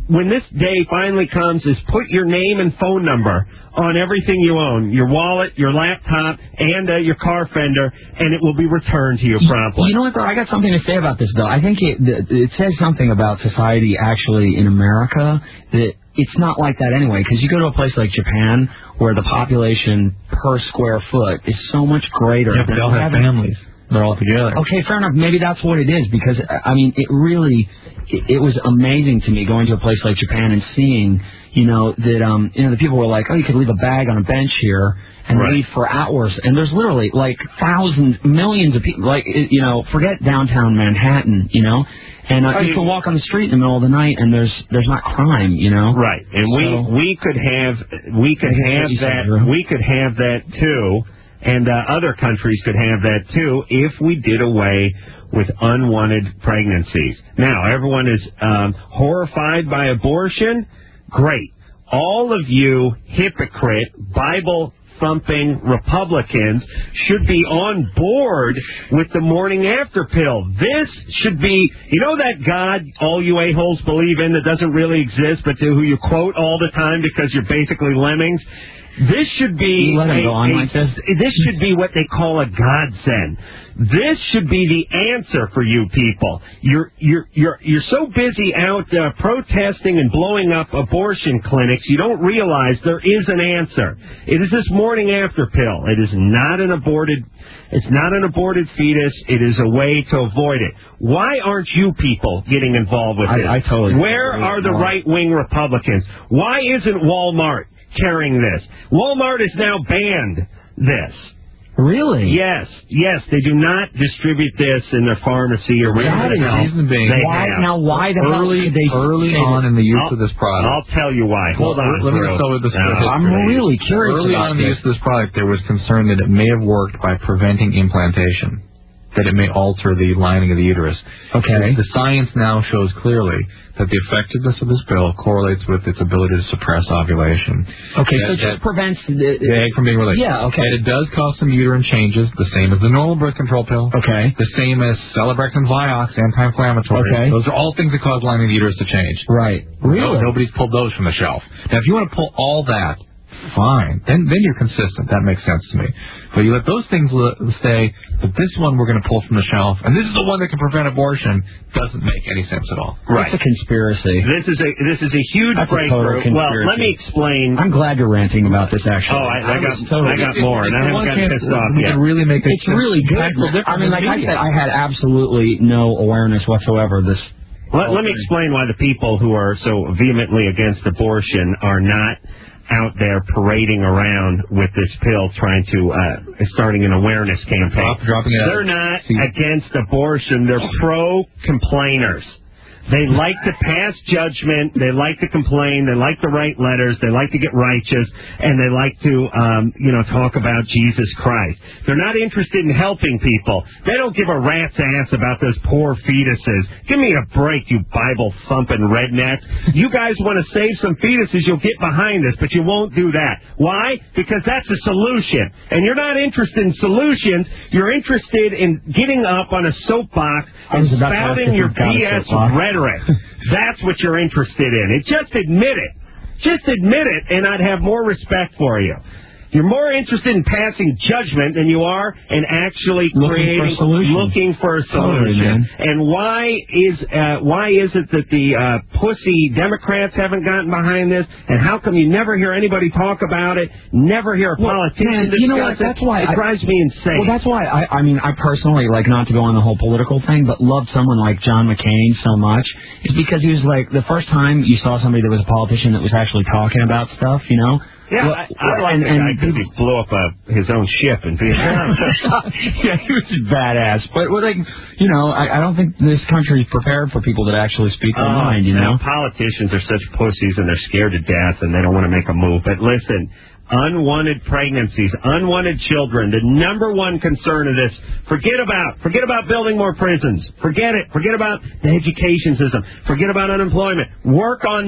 when this day finally comes, is put your name and phone number on everything you own, your wallet, your laptop, and uh, your car fender, and it will be returned to you promptly. You know what, though? I got something to say about this, though. I think it it says something about society actually in America that it's not like that anyway, because you go to a place like Japan where the population per square foot is so much greater. Yeah, but they all have families. They're all together. Okay, fair enough. Maybe that's what it is, because, I mean, it really, it, it was amazing to me going to a place like Japan and seeing, you know, that, um, you know, the people were like, oh, you could leave a bag on a bench here and right. leave for hours. And there's literally, like, thousands, millions of people, like, you know, forget downtown Manhattan, you know? And uh, Oh, you you- can walk on the street in the middle of the night, and there's there's not crime, you know. Right, and So- we we could have we could That's what have you said, that Drew. we could have that too, and uh, other countries could have that too if we did away with unwanted pregnancies. Now, everyone is um, horrified by abortion. Great, all of you hypocrite Bible thumping Republicans should be on board with the morning after pill. This should be, you know, that God all you a-holes believe in that doesn't really exist, but who you quote all the time because you're basically lemmings. This should be You let him a- go on a- like this? this should be what they call a godsend. This should be the answer for you people. You're you're you're you're so busy out uh, protesting and blowing up abortion clinics, you don't realize there is an answer. It is this morning after pill. It is not an aborted. It's not an aborted fetus. It is a way to avoid it. Why aren't you people getting involved with I- this? I totally Where agree. are the No. right-wing Republicans? Why isn't Walmart carrying this? Walmart has now banned this. Really? Yes, yes, they do not distribute this in their pharmacy or That wherever is the hell reason being- they Why have. now? Why the hell Early, did they early say on that? in the use I'll- of this product. I'll tell you why. Hold Well, on. let me Drew. just go with this No, history. I'm really curious Early about on in the this. use of this product, there was concern that it may have worked by preventing implantation, that it may alter the lining of the uterus. Okay. The science now shows clearly that the effectiveness of this pill correlates with its ability to suppress ovulation. Okay, That- so it that- just prevents the, the egg from being released. Yeah, okay. And it does cause some uterine changes, the same as the normal birth control pill. Okay. The same as Celebrex and Vioxx, anti-inflammatory. Okay. Those are all things that cause lining of the uterus to change. Right. Really? No, nobody's pulled those from the shelf. Now, if you want to pull all that, fine. Then then you're consistent. That makes sense to me. But you let those things l- stay, but this one we're going to pull from the shelf, and this is the one that can prevent abortion, doesn't make any sense at all. Right. It's a conspiracy. This is a this is a huge That's a total breakthrough. Well, conspiracy. let me explain. I'm glad you're ranting about this, actually. Oh, I, I got was totally- I got more, and I haven't gotten pissed off We yet. can really make It's really good. I mean, like I said, I had absolutely no awareness whatsoever. This. Let, let me explain why the people who are so vehemently against abortion are not out there parading around with this pill trying to, uh, starting an awareness campaign. Drop- dropping it out. They're not See. against abortion. They're pro-complainers. They like to pass judgment. They like to complain. They like to write letters. They like to get righteous. And they like to, um, you know, talk about Jesus Christ. They're not interested in helping people. They don't give a rat's ass about those poor fetuses. Give me a break, you Bible-thumping rednecks. You guys want to save some fetuses, you'll get behind us, but you won't do that. Why? Because that's a solution. And you're not interested in solutions. You're interested in getting up on a soapbox I and was about to ask spouting if your you've got a B S soapbox. rhetoric. That's what you're interested in. And just admit it. Just admit it, and I'd have more respect for you. You're more interested in passing judgment than you are in actually Looking creating, for a solution. looking for a Totally, solution. man. And why is uh, why is it that the uh, pussy Democrats haven't gotten behind this? And how come you never hear anybody talk about it? Never hear a Well, politician man, you know what? discuss That's why it? It I- drives me insane. Well, that's why I, I mean, I personally, like, not to go on the whole political thing, but loved someone like John McCain so much, is because he was like, the first time you saw somebody that was a politician that was actually talking about stuff, you know? Yeah, Well, I, I like and- the guy and because he blew up uh, his own ship in Vietnam. yeah, he was just badass. But, well, like, you know, I, I don't think this country is prepared for people that actually speak their Oh, mind, you know? Politicians are such pussies and they're scared to death and they don't want to make a move. But listen, unwanted pregnancies, unwanted children, the number one concern of this, forget about, forget about building more prisons. Forget it. Forget about the education system. Forget about unemployment. Work on this.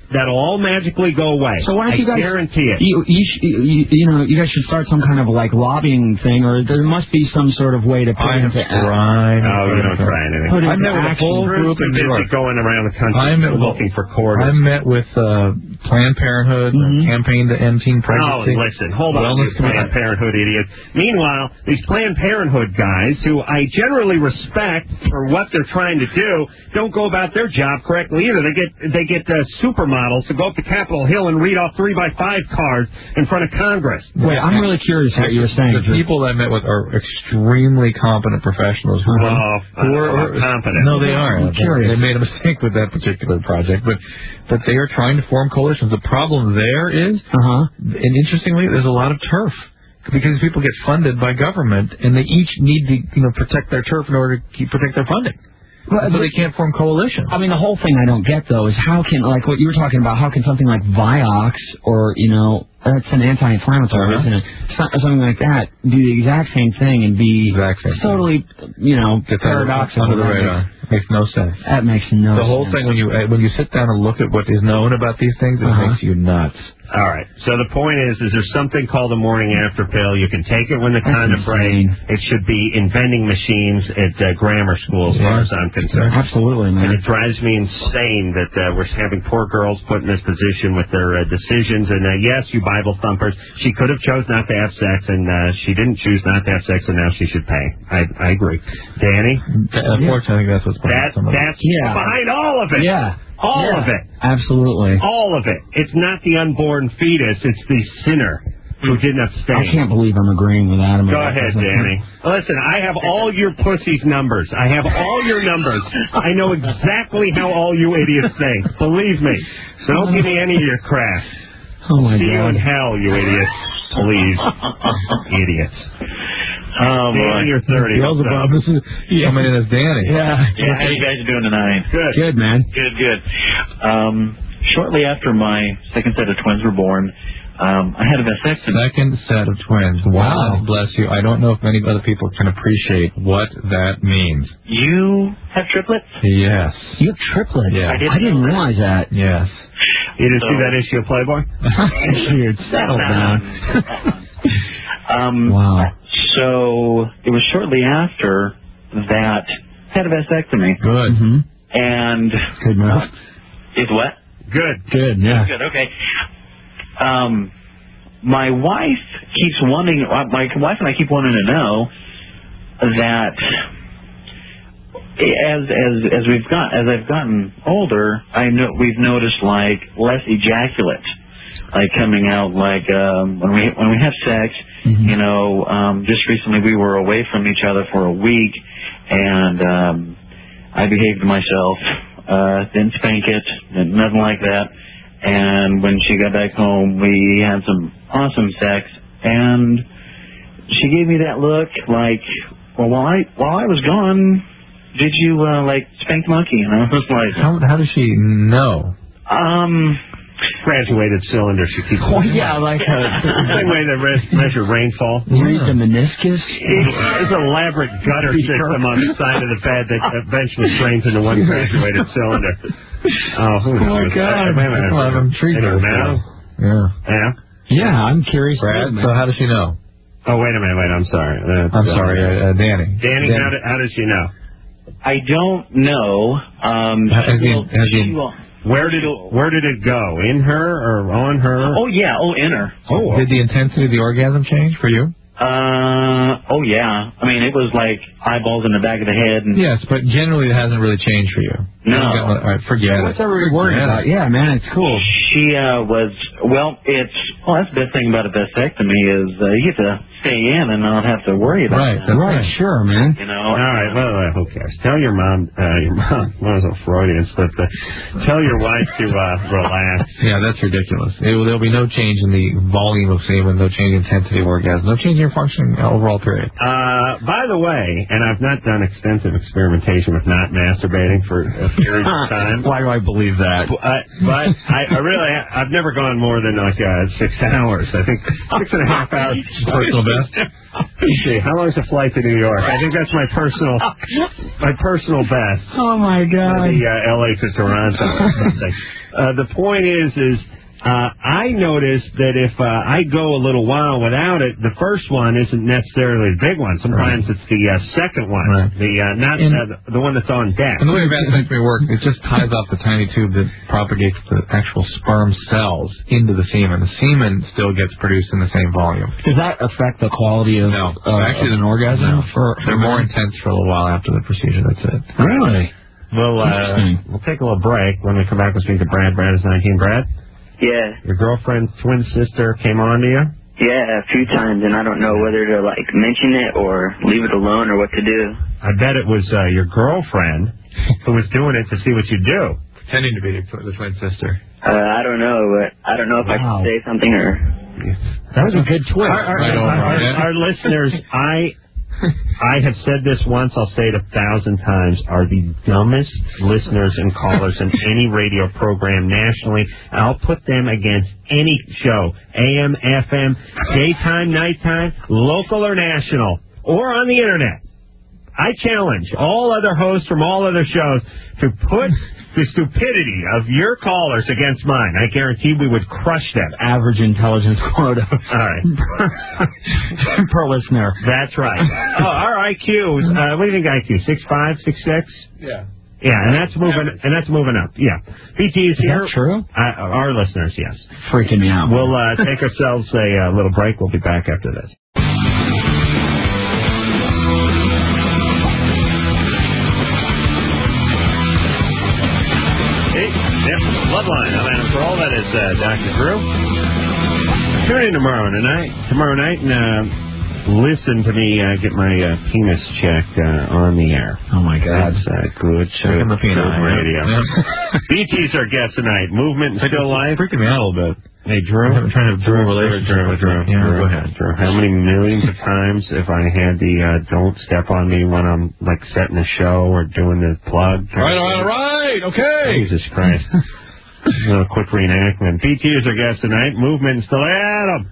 That'll all magically go away. So why don't I you guys guarantee it. You, you, sh- you, you know, you guys should start some kind of like lobbying thing, or there must be some sort of way to put I into have tried. No, you don't try anything. Put I into met with a action. whole group in New York. Going around the country I met looking for quarters. I met with uh, Planned Parenthood, Mhm. campaign to end teen Oh, pregnancy. listen, hold on, Wellness you Planned Parenthood idiots. Meanwhile, these Planned Parenthood guys, who I generally respect for what they're trying to do, don't go about their job correctly either. They get they get uh, supermodels to go up to Capitol Hill and read off three by five cards in front of Congress. Wait, I'm really curious what you were saying. The people I met with are extremely competent professionals who Oh, are, who are, uh, competent. No, they are. I'm curious. They made a mistake with that particular project, but but they are trying to form coalitions. The problem there is, Uh-huh. and interestingly, there's a lot of turf because people get funded by government, and they each need to you know protect their turf in order to keep, protect their funding. Well, So they can't form coalitions. I mean, the whole thing I don't get, though, is how can, like what you were talking about, how can something like Vioxx or, you know, that's an anti-inflammatory, Uh-huh. isn't it? So- Something like that, do the exact same thing and be Exact same thing. totally, you know, Get that paradoxical. under the That radar. makes- Makes no sense. That makes no sense. The whole thing, when you uh, when you sit down and look at what is known about these things, it Uh-huh. makes you nuts. All right. So the point is, is there's something called a morning after pill. You can take it when the That's condom breaks. insane. It should be in vending machines at uh, grammar school, as far Yeah. as I'm concerned. Absolutely, And man. it drives me insane that uh, we're having poor girls put in this position with their uh, decisions. And uh, yes, you Bible thumpers, she could have chose not to have sex, and uh, she didn't choose not to have sex, and now she should pay. I, I agree. Danny? Unfortunately, I think that's what's behind That, some of it. that's Yeah. behind all of it. Yeah. All Yeah. of it. Absolutely. All of it. It's not the unborn fetus. It's the sinner who didn't abstain. I can't believe I'm agreeing with Adam. Go about ahead, this. Danny. Listen, I have all your pussy's numbers. I have all your numbers. I know exactly how all you idiots think. Believe me. So don't give me any of your crap. Oh, my See you God. in hell, you idiots. Please. Idiots. Oh, Danny, boy. you're thirty. Beelzebub, this is coming in as Danny. Yeah. Yeah, how you guys doing tonight? Good. Good, man. Good, good. Um, shortly after my second set of twins were born, um, I had a vasectomy. Second set of twins. Wow. God bless you. I don't know if many other people can appreciate what that means. You have triplets? Yes. You have triplets. Yeah. I didn't I didn't know that. realize that. Yes. You didn't So- see that issue of Playboy? Dude, settle down. um, Wow. So it was shortly after that I had a vasectomy. Good. Mm-hmm. And Good move. is what? Good. Good, yeah. Good, okay. Um, my wife keeps wanting, uh, my wife and I keep wanting to know that as as as we've got as I've gotten older, I know we've noticed like less ejaculate, like coming out like um, when we when we have sex. Mhm. You know, um, just recently we were away from each other for a week, and um, I behaved myself, uh, didn't spank it, nothing like that. And when she got back home, we had some awesome sex, and she gave me that look like, well, while I while I was gone, did you uh, like spank the monkey? And I was like, How, how does she know? um, Graduated cylinder. She keeps. Oh, yeah, like a, Same way they re- measure rainfall. read the meniscus. It's an elaborate gutter system on the side of the bed that eventually drains into one graduated cylinder. Oh, who knows? Oh, my God. Wait a minute. Well, I'm intrigued Wait a by minute. this. Yeah. Yeah. Yeah, I'm curious. Brad, too, so man. how does she know? Oh, wait a minute. Wait, I'm sorry. Uh, I'm sorry, uh, uh, Danny. Danny, how, did, how does she know? I don't know. Um, Has she he- will- has he- she will- Where did it, where did it go? In her or on her? Oh yeah. Oh, in her. Oh, Did the intensity of the orgasm change for you? Uh, oh yeah. I mean, it was like eyeballs in the back of the head. And Yes, but generally it hasn't really changed for you. No. All right, forget What's it. everybody worried Forget about? it. Yeah, man, it's cool. She uh, was well. It's well. That's the best thing about a vasectomy is uh, you get to stay in and not have to worry about Right, that. that's Right, right. sure, man. You know. All right, well, uh, who cares? Tell your mom, uh, your mom, well, it's a Freudian slip, but tell your wife to uh, relax. Yeah, that's ridiculous. It, will- there'll be no change in the volume of semen, no change in intensity of orgasm, no change in your function overall period. Uh, by the way, and I've not done extensive experimentation with not masturbating for a period of time. Why do I believe that? But, uh, but I, I really, I've never gone more than like uh, six hours. I think six and a half hours. Personal best? Let's see, how long is the flight to New York? I think that's my personal, my personal best. Oh, my God. The uh, L A to Toronto. or something. uh, the point is, is uh, I noticed that if uh, I go a little while without it, the first one isn't necessarily the big one. Sometimes right. it's the uh, second one, right. the uh, not uh, the, the one that's on deck. And the way vasectomy works, it just ties off the tiny tube that propagates the actual sperm cells into the semen. The semen still gets produced in the same volume. Does that affect the quality of, no. uh, actually, of an orgasm? No. For, They're more intense for a little while after the procedure. That's it. Really? We'll uh, we'll take a little break. When we come back, we'll speak to Brad. Brad is nineteen. Brad. Yeah. Your girlfriend's twin sister came on to you? Yeah, a few times, and I don't know whether to, like, mention it or leave it alone or what to do. I bet it was uh, your girlfriend who was doing it to see what you do. Pretending to be the twin sister. Uh, I don't know, but I don't know if wow. I can say something or... That was a good twist. Our, our, right our, our, our listeners, I... I have said this once, I'll say it a thousand times, are the dumbest listeners and callers in any radio program nationally. I'll put them against any show, A M, F M, daytime, nighttime, local or national, or on the internet. I challenge all other hosts from all other shows to put the stupidity of your callers against mine. I guarantee we would crush them. Average intelligence quota. All right. Per listener. That's right. Oh, our I Q, uh, what do you think I Q? six five, six six? Yeah. Yeah, and that's moving and that's moving up. Yeah. B T is, is here. That true? Uh, our listeners, yes. Freaking me out. We'll uh, take ourselves a uh, little break. We'll be back after this. Bloodline. I'm Adam Carolla. That is uh, Doctor Drew. Tune in tomorrow night. Tomorrow night, and uh, listen to me uh, get my uh, penis checked uh, on the air. Oh my God, that's uh, good. Checking the penis radio. Yeah. B T's our guest tonight. Movement and still life. Freaking me out a little bit. Hey, Drew. I'm trying to Drew, Drew, Drew, Drew, Drew. Yeah, Drew. Go ahead. Drew. How many millions of times have I had the uh, don't step on me when I'm like setting a show or doing the plug? All right, all right, all right. Okay. Jesus Christ. A little quick reenactment. B T is our guest tonight. Movement still Adam.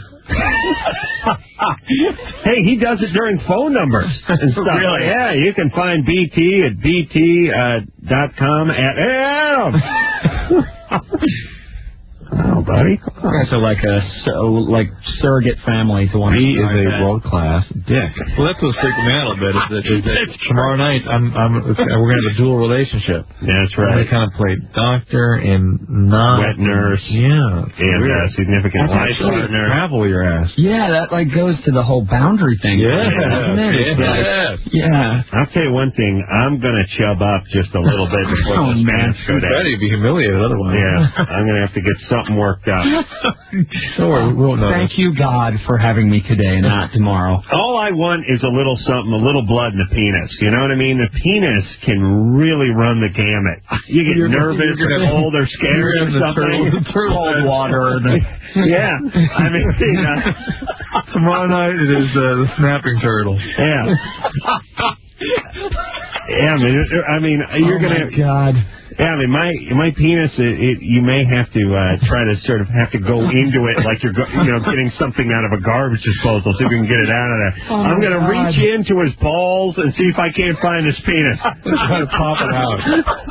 Hey, he does it during phone numbers and stuff. Really? Yeah, you can find B T at B T dot com at Adam. Oh, buddy. You guys are like a so, like surrogate family to one. He is a world class dick. Well, that's what's freaking me out a bit. Is that, is that tomorrow night I'm I'm we're gonna have a dual relationship. That's right. I kind of play doctor and non wet nurse. Yeah, and uh, significant life partner. Travel your ass. Yeah, that like goes to the whole boundary thing. Yeah, doesn't it? Yes. Like, yeah. I'll tell you one thing. I'm gonna chub up just a little bit before oh, this man. pants go down. You'd be humiliated otherwise. Yeah, I'm gonna have to get something worked out. Don't worry, we won't know. Thank you, God, for having me today, not tomorrow. All I want is a little something, a little blood in the penis. You know what I mean? The penis can really run the gamut. You get you're, nervous you're or cold or scared or something. Cold water. The... Yeah. I mean, uh, tomorrow night it is uh, the snapping turtle. Yeah. Yeah, I mean, I mean you're oh gonna. My God. Yeah, I mean, my my penis, it, it, you may have to uh, try to sort of have to go into it like you're, go, you know, getting something out of a garbage disposal, see if you can get it out of there. Oh I'm going to God. reach into his balls and see if I can't find his penis. Try to pop it out.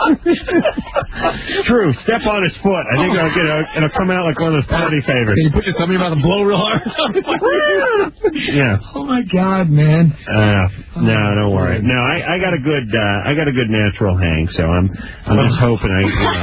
True. Step on his foot. I think I'll get a, it'll come out like one of those party favors. Can you put your thumb in your mouth and blow real hard? Yeah. Oh my God, man. Uh, no, don't worry. No, I, I got a good, uh, I got a good natural hang, so I'm, I'm just hoping I, you know.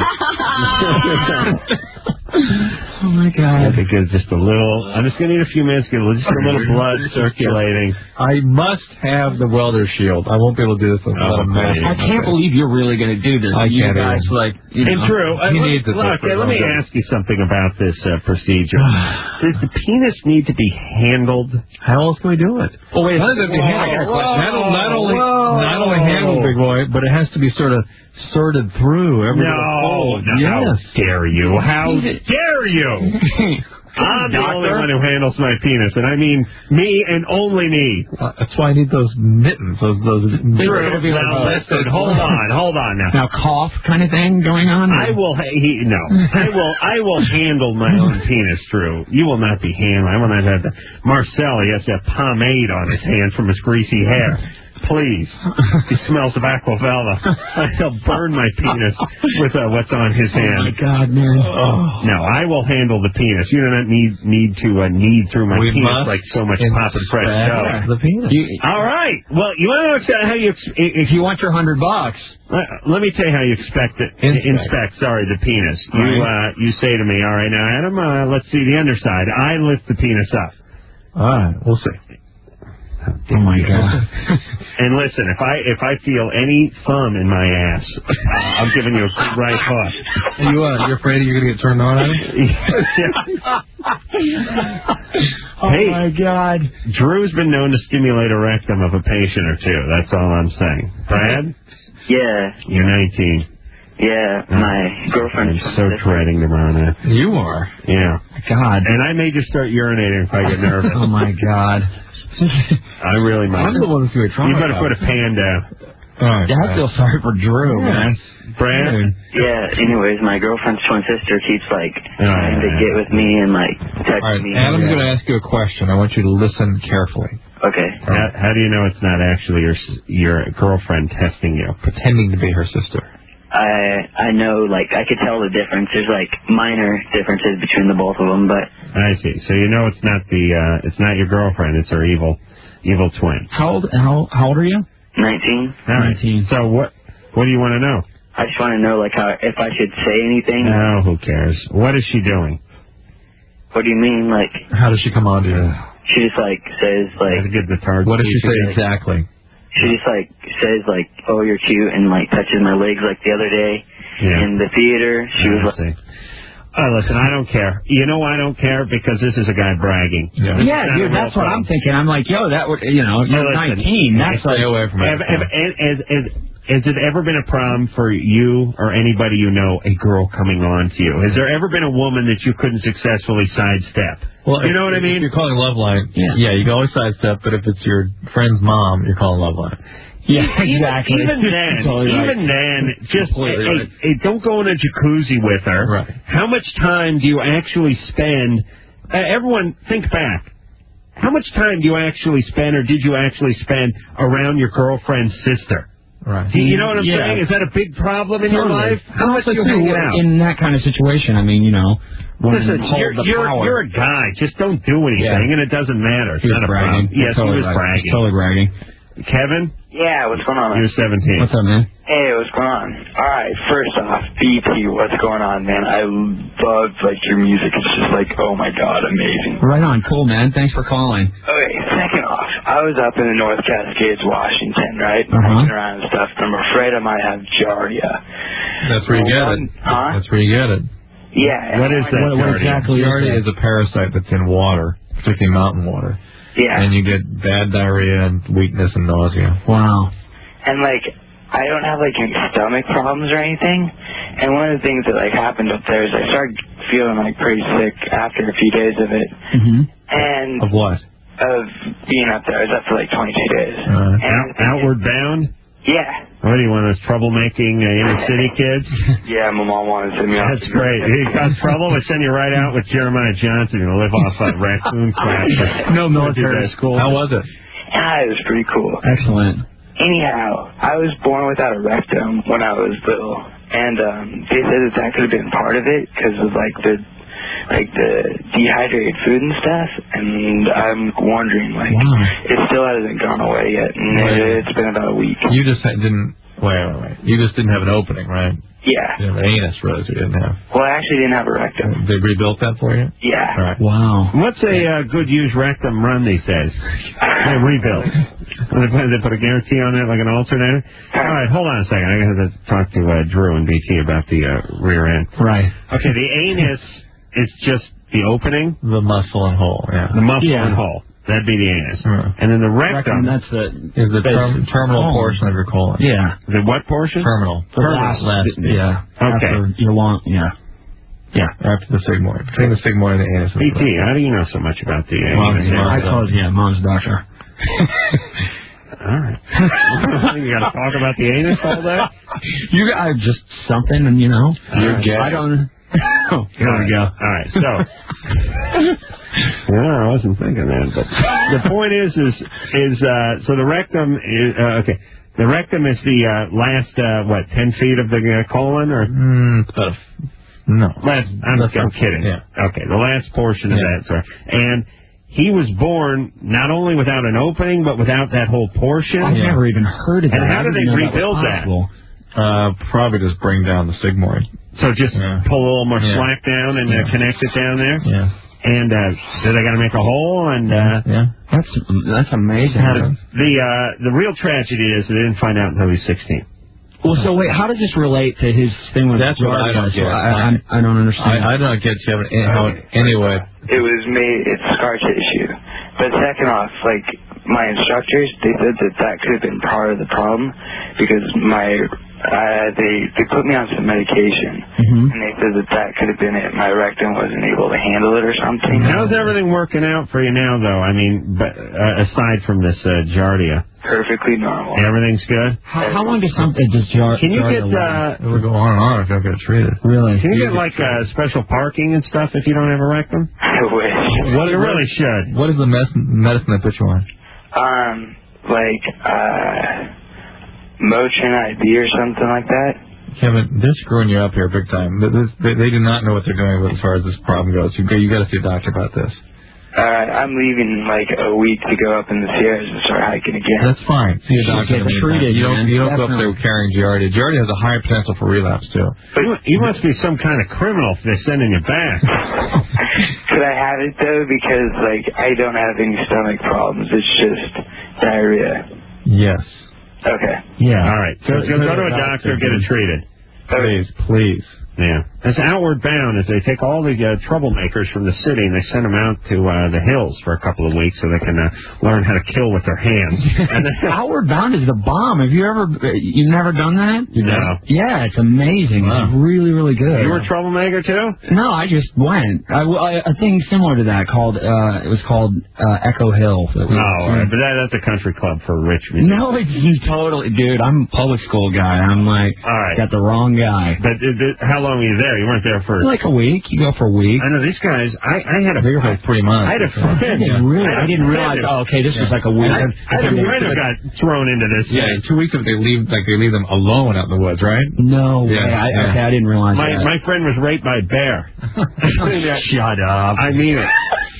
Oh my God. I think it's just a little. I'm just gonna need a few minutes to get a little, just a little blood circulating. I must have the welder shield. I won't be able to do this without Oh, a mask. I can't believe you're really going to do this. I you can't guys either. like. You And know. true. He Uh, needs it look, for uh, let me longer. ask you something about this uh, procedure. Does the penis need to be handled? How else can we do it? Oh wait, How does it be whoa, handled? whoa, Not, o- not only whoa. not only handled, big boy, but it has to be sort of sorted through every No, little fold. no. Yes. How dare you? How dare you? I'm the only one who handles my penis, and I mean me and only me. Uh, that's why I need those mittens. Those those. True. Now listen, hold on, hold on now. Now cough kind of thing going on. I will. Ha- he, no, I will. I will handle my own penis, Drew. You will not be handling. I will not have the. Marcel, he has to have pomade on his hands from his greasy hair. please. He smells of Aquavella. He'll burn my penis with uh, what's on his hand. Oh, my God, man. Oh. No, I will handle the penis. You do not need need to uh, knead through my We penis must like so much pop and fresh dough. the penis. You, All right. Well, you want to know how you... Ex- if you want your hundred bucks... let, let me tell you how you expect it. Inspect. Inspect, sorry, the penis. You uh, you say to me, all right, now, Adam, uh, let's see the underside. I lift the penis up. All right, we'll see. Oh, my God. And listen, if I if I feel any thumb in my ass, I'm giving you a good right hook. You, uh, you're afraid you're going to get turned on, Adam? Oh, Hey. my God. Drew's been known to stimulate a rectum of a patient or two. That's all I'm saying. Brad? Yeah, You're nineteen. yeah, my girlfriend. I'm so dreading tomorrow night. You are. Yeah. God. And I may just start urinating if I get nervous. Oh, my God. I really might. I'm the one that's going to be You better put a pan down. All right, Yeah, I feel sorry for Drew, Yeah. man. Brad? Yeah. Anyways, my girlfriend's twin sister keeps like trying to get with me and like text All right, me. Adam's going to ask you a question. I want you to listen carefully. Okay. How, how do you know it's not actually your your girlfriend testing you? Pretending to be her sister. I I know, like, I could tell the difference. There's like minor differences between the both of them, but I see. So you know it's not the uh, it's not your girlfriend. It's her evil evil twin. How old, how, how old are you? nineteen. All right. nineteen. So what what do you want to know? I just want to know, like, how if I should say anything. No, who cares? What is she doing? What do you mean? Like, How does she come on to you? she just like says like. Gotta get the target. What does she say exactly? She just like says like, "Oh, you're cute," and like touches my legs like the other day Yeah. in the theater. She was like, see. Oh, listen, I don't care. You know why I don't care? Because this is a guy bragging. Yeah. This is Yeah, not a dude, real that's what I'm problem. thinking. I'm like, yo, that would, you know, you're listen, nineteen. That's Stay like, away from Have, it. have, has, has, has it ever been a problem for you or anybody you know, a girl coming on to you? Has there ever been a woman that you couldn't successfully sidestep? Well, you know if, what I mean? If you're calling Loveline, Yeah. yeah, you can always sidestep, but if it's your friend's mom, you're calling Loveline. yeah, Even- exactly. Even then, Totally right. even then, just Completely hey, right. hey, don't go in a jacuzzi with her. Right. How much time do you actually spend? Uh, everyone, think back. How much time do you actually spend, or did you actually spend around your girlfriend's sister? Right. Do you know what I'm Yeah. saying? Is that a big problem in your Totally. life? How much Also, do you too, hang out? in that kind of situation, I mean, you know, when Listen, hold you're, the you're, power. you're a guy. Just don't do anything, Yeah. and it doesn't matter. It's He was not a bragging. problem. Yes, totally he was right. bragging. Totally bragging. Kevin, Yeah, what's going on? you're seventeen. What's up, man? Hey, what's going on? All right, first off, B T, what's going on, man? I love, like, your music. It's just like, oh, my God, amazing. Right on. Cool, man. Thanks for calling. Okay, second off, I was up in the North Cascades, Washington, right? Uh-huh. Hiking around and stuff. I'm afraid I might have Giardia. That's where you get it. Huh? That's where you get it. Yeah. What is that, What, what Giardia? exactly Giardia is is a parasite that's in water, particularly mountain water. Yeah. And you get bad diarrhea and weakness and nausea. that? Wow. And, like, I don't have, like, any stomach problems or anything. And one of the things that, like, happened up there is I started feeling, like, pretty sick after a few days of it. Mm-hmm. And Of what? of being up there. I was up for, like, twenty-two days. Uh, and, Out, outward bound? Yeah. What are you, one of those troublemaking uh, inner city kids? Yeah, my mom wanted to send me off. That's great. You got trouble? We send you right out with Jeremiah Johnson. You're going to live off uh, raccoon crap. No military school. How was it? Ah, it was pretty cool. Excellent. Anyhow, I was born without a rectum when I was little, and um, they said that that could have been part of it because of like the like the dehydrated food and stuff. And I'm wondering, like, Wow. it still hasn't gone away yet, and Right. it's been about a week. You just had- didn't. Wait, wait, wait. You just didn't have an opening, right? Yeah. You have an anus, really. You didn't have. Well, I actually didn't have a rectum. They rebuilt that for you. Yeah. All right. Wow. What's a uh, good used rectum run these days? They rebuilt. They put, they put a guarantee on it like an alternator? All right, hold on a second. I got to talk to uh, Drew and B T about the uh, rear end. Right. Okay, the anus is just the opening, The muscle and hole. Yeah. the muscle Yeah. and hole. That'd be the anus. Uh, And then the Rectum, rectum, that's the... is the term, Base- terminal colon. portion of your colon. Yeah. the what portion? Terminal. The last, Last. yeah. Okay. After you want, yeah. Yeah. After the sigmoid. Between the sigmoid and the anus. B T, how do you know so much about the Mom's- anus? I called, yeah, mom's doctor. All right. You got to talk about the anus all day? You got just something, and you know. You're gay. I don't... Oh, here we go. All right, so Yeah, I wasn't thinking that. But the point is, is, is uh, so the rectum is, uh, okay, the rectum is the uh, last, uh, what, ten feet of the uh, colon? Or mm, uh, No. Last, I'm, I'm kidding. Yeah. Okay, the last portion of Yeah. that, sorry. And he was born not only without an opening, but without that whole portion. I've Yeah. never even heard of that. And how I do didn't they know rebuild was that? possible. Uh, probably just bring down the sigmoid. So just Yeah. pull a little more Yeah. slack down and uh, Yeah. connect it down there? Yeah. And uh, so they got to make a hole, and uh, Yeah. That's that's amazing. the the, uh, the real tragedy is they didn't find out until he was sixteen. Well, so wait, how does this relate to his thing with That's what I don't Giardia? get. I, I, I don't understand. I, I don't get you how anyway. It was made, it's scar tissue. But second off, like, my instructors, they said that that could have been part of the problem because my, uh, they, they put me on some medication. Mhm. And they said that that could have been it. My rectum wasn't able to handle it or something. How's everything working out for you now, though? I mean, but, uh, aside from this uh, Giardia, Perfectly normal. everything's good. How, how long does something does Giardia? Can you get last? uh, It would go on and on if you don't get it treated. really? can you get like uh, special parking and stuff if you don't have a rectum? I wish. What you really should. What is the medicine, medicine they put you on? Um, like, uh, Motrin I V or something like that. Kevin, they're screwing you up here big time. They, they, they do not know what they're doing as far as this problem goes. You, you got to see a doctor about this. Alright, I'm leaving like a week to go up in the Sierras and start hiking again. That's fine. See a You doctor. get in the treated, meantime. You don't, man. you don't go up Definitely. there carrying Giardia. Giardia has a high potential for relapse, too. You, you must be some kind of criminal if they're sending you back. Could I have it though? Because like I don't have any stomach problems. It's just diarrhea. Yes. Okay. Yeah. All right. So go, go to a doctor, get it treated. Please, please. Yeah. It's Outward Bound is they take all the uh, troublemakers from the city and they send them out to uh, the hills for a couple of weeks so they can uh, learn how to kill with their hands. And then, Outward Bound is the bomb. Have you ever? You've never done that? No. Yeah, it's amazing. Wow. It's really, really good. You were a troublemaker too? No, I just went. I, I- a thing similar to that called. Uh, it was called uh, Echo Hill. That we- Oh, all right. But that, that's a country club for rich people. No, it's totally, dude. I'm a public school guy. I'm like, All right. got the wrong guy. But uh, th- how long were you there? You weren't there for... Like a week. You go for a week. I know these guys. I, I had a... They were like three months. I had a I friend. didn't, really, I had I a didn't friend realize. who- Oh, okay, this was like a week. I, I had a friend who got thrown into this. Yeah, in two weeks if they leave, like they leave them alone out in the woods, right? No way. Yeah, I, yeah. Okay, I didn't realize My that. my friend was raped by a bear. Shut up. I mean it.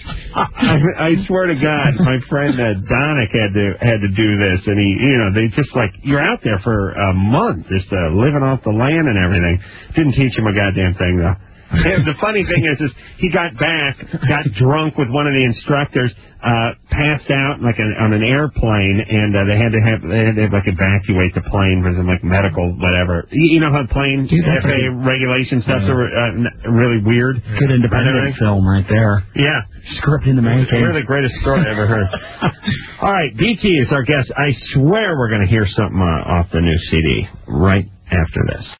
I, I swear to God, my friend uh, Donick had to had to do this, and he, you know, they just like you're out there for a month, just uh, living off the land and everything. Didn't teach him a goddamn thing though. And the funny thing is, is he got back, got drunk with one of the instructors, uh, passed out like an, on an airplane, and uh, they had to have they had to like evacuate the plane for some like medical whatever. You, you know how plane F A A regulation stuff's are uh, n- really weird. Good independent film right there. Yeah. Script in the making. You're the greatest story I ever heard. All right, D T is our guest. I swear we're going to hear something uh, off the new C D right after this.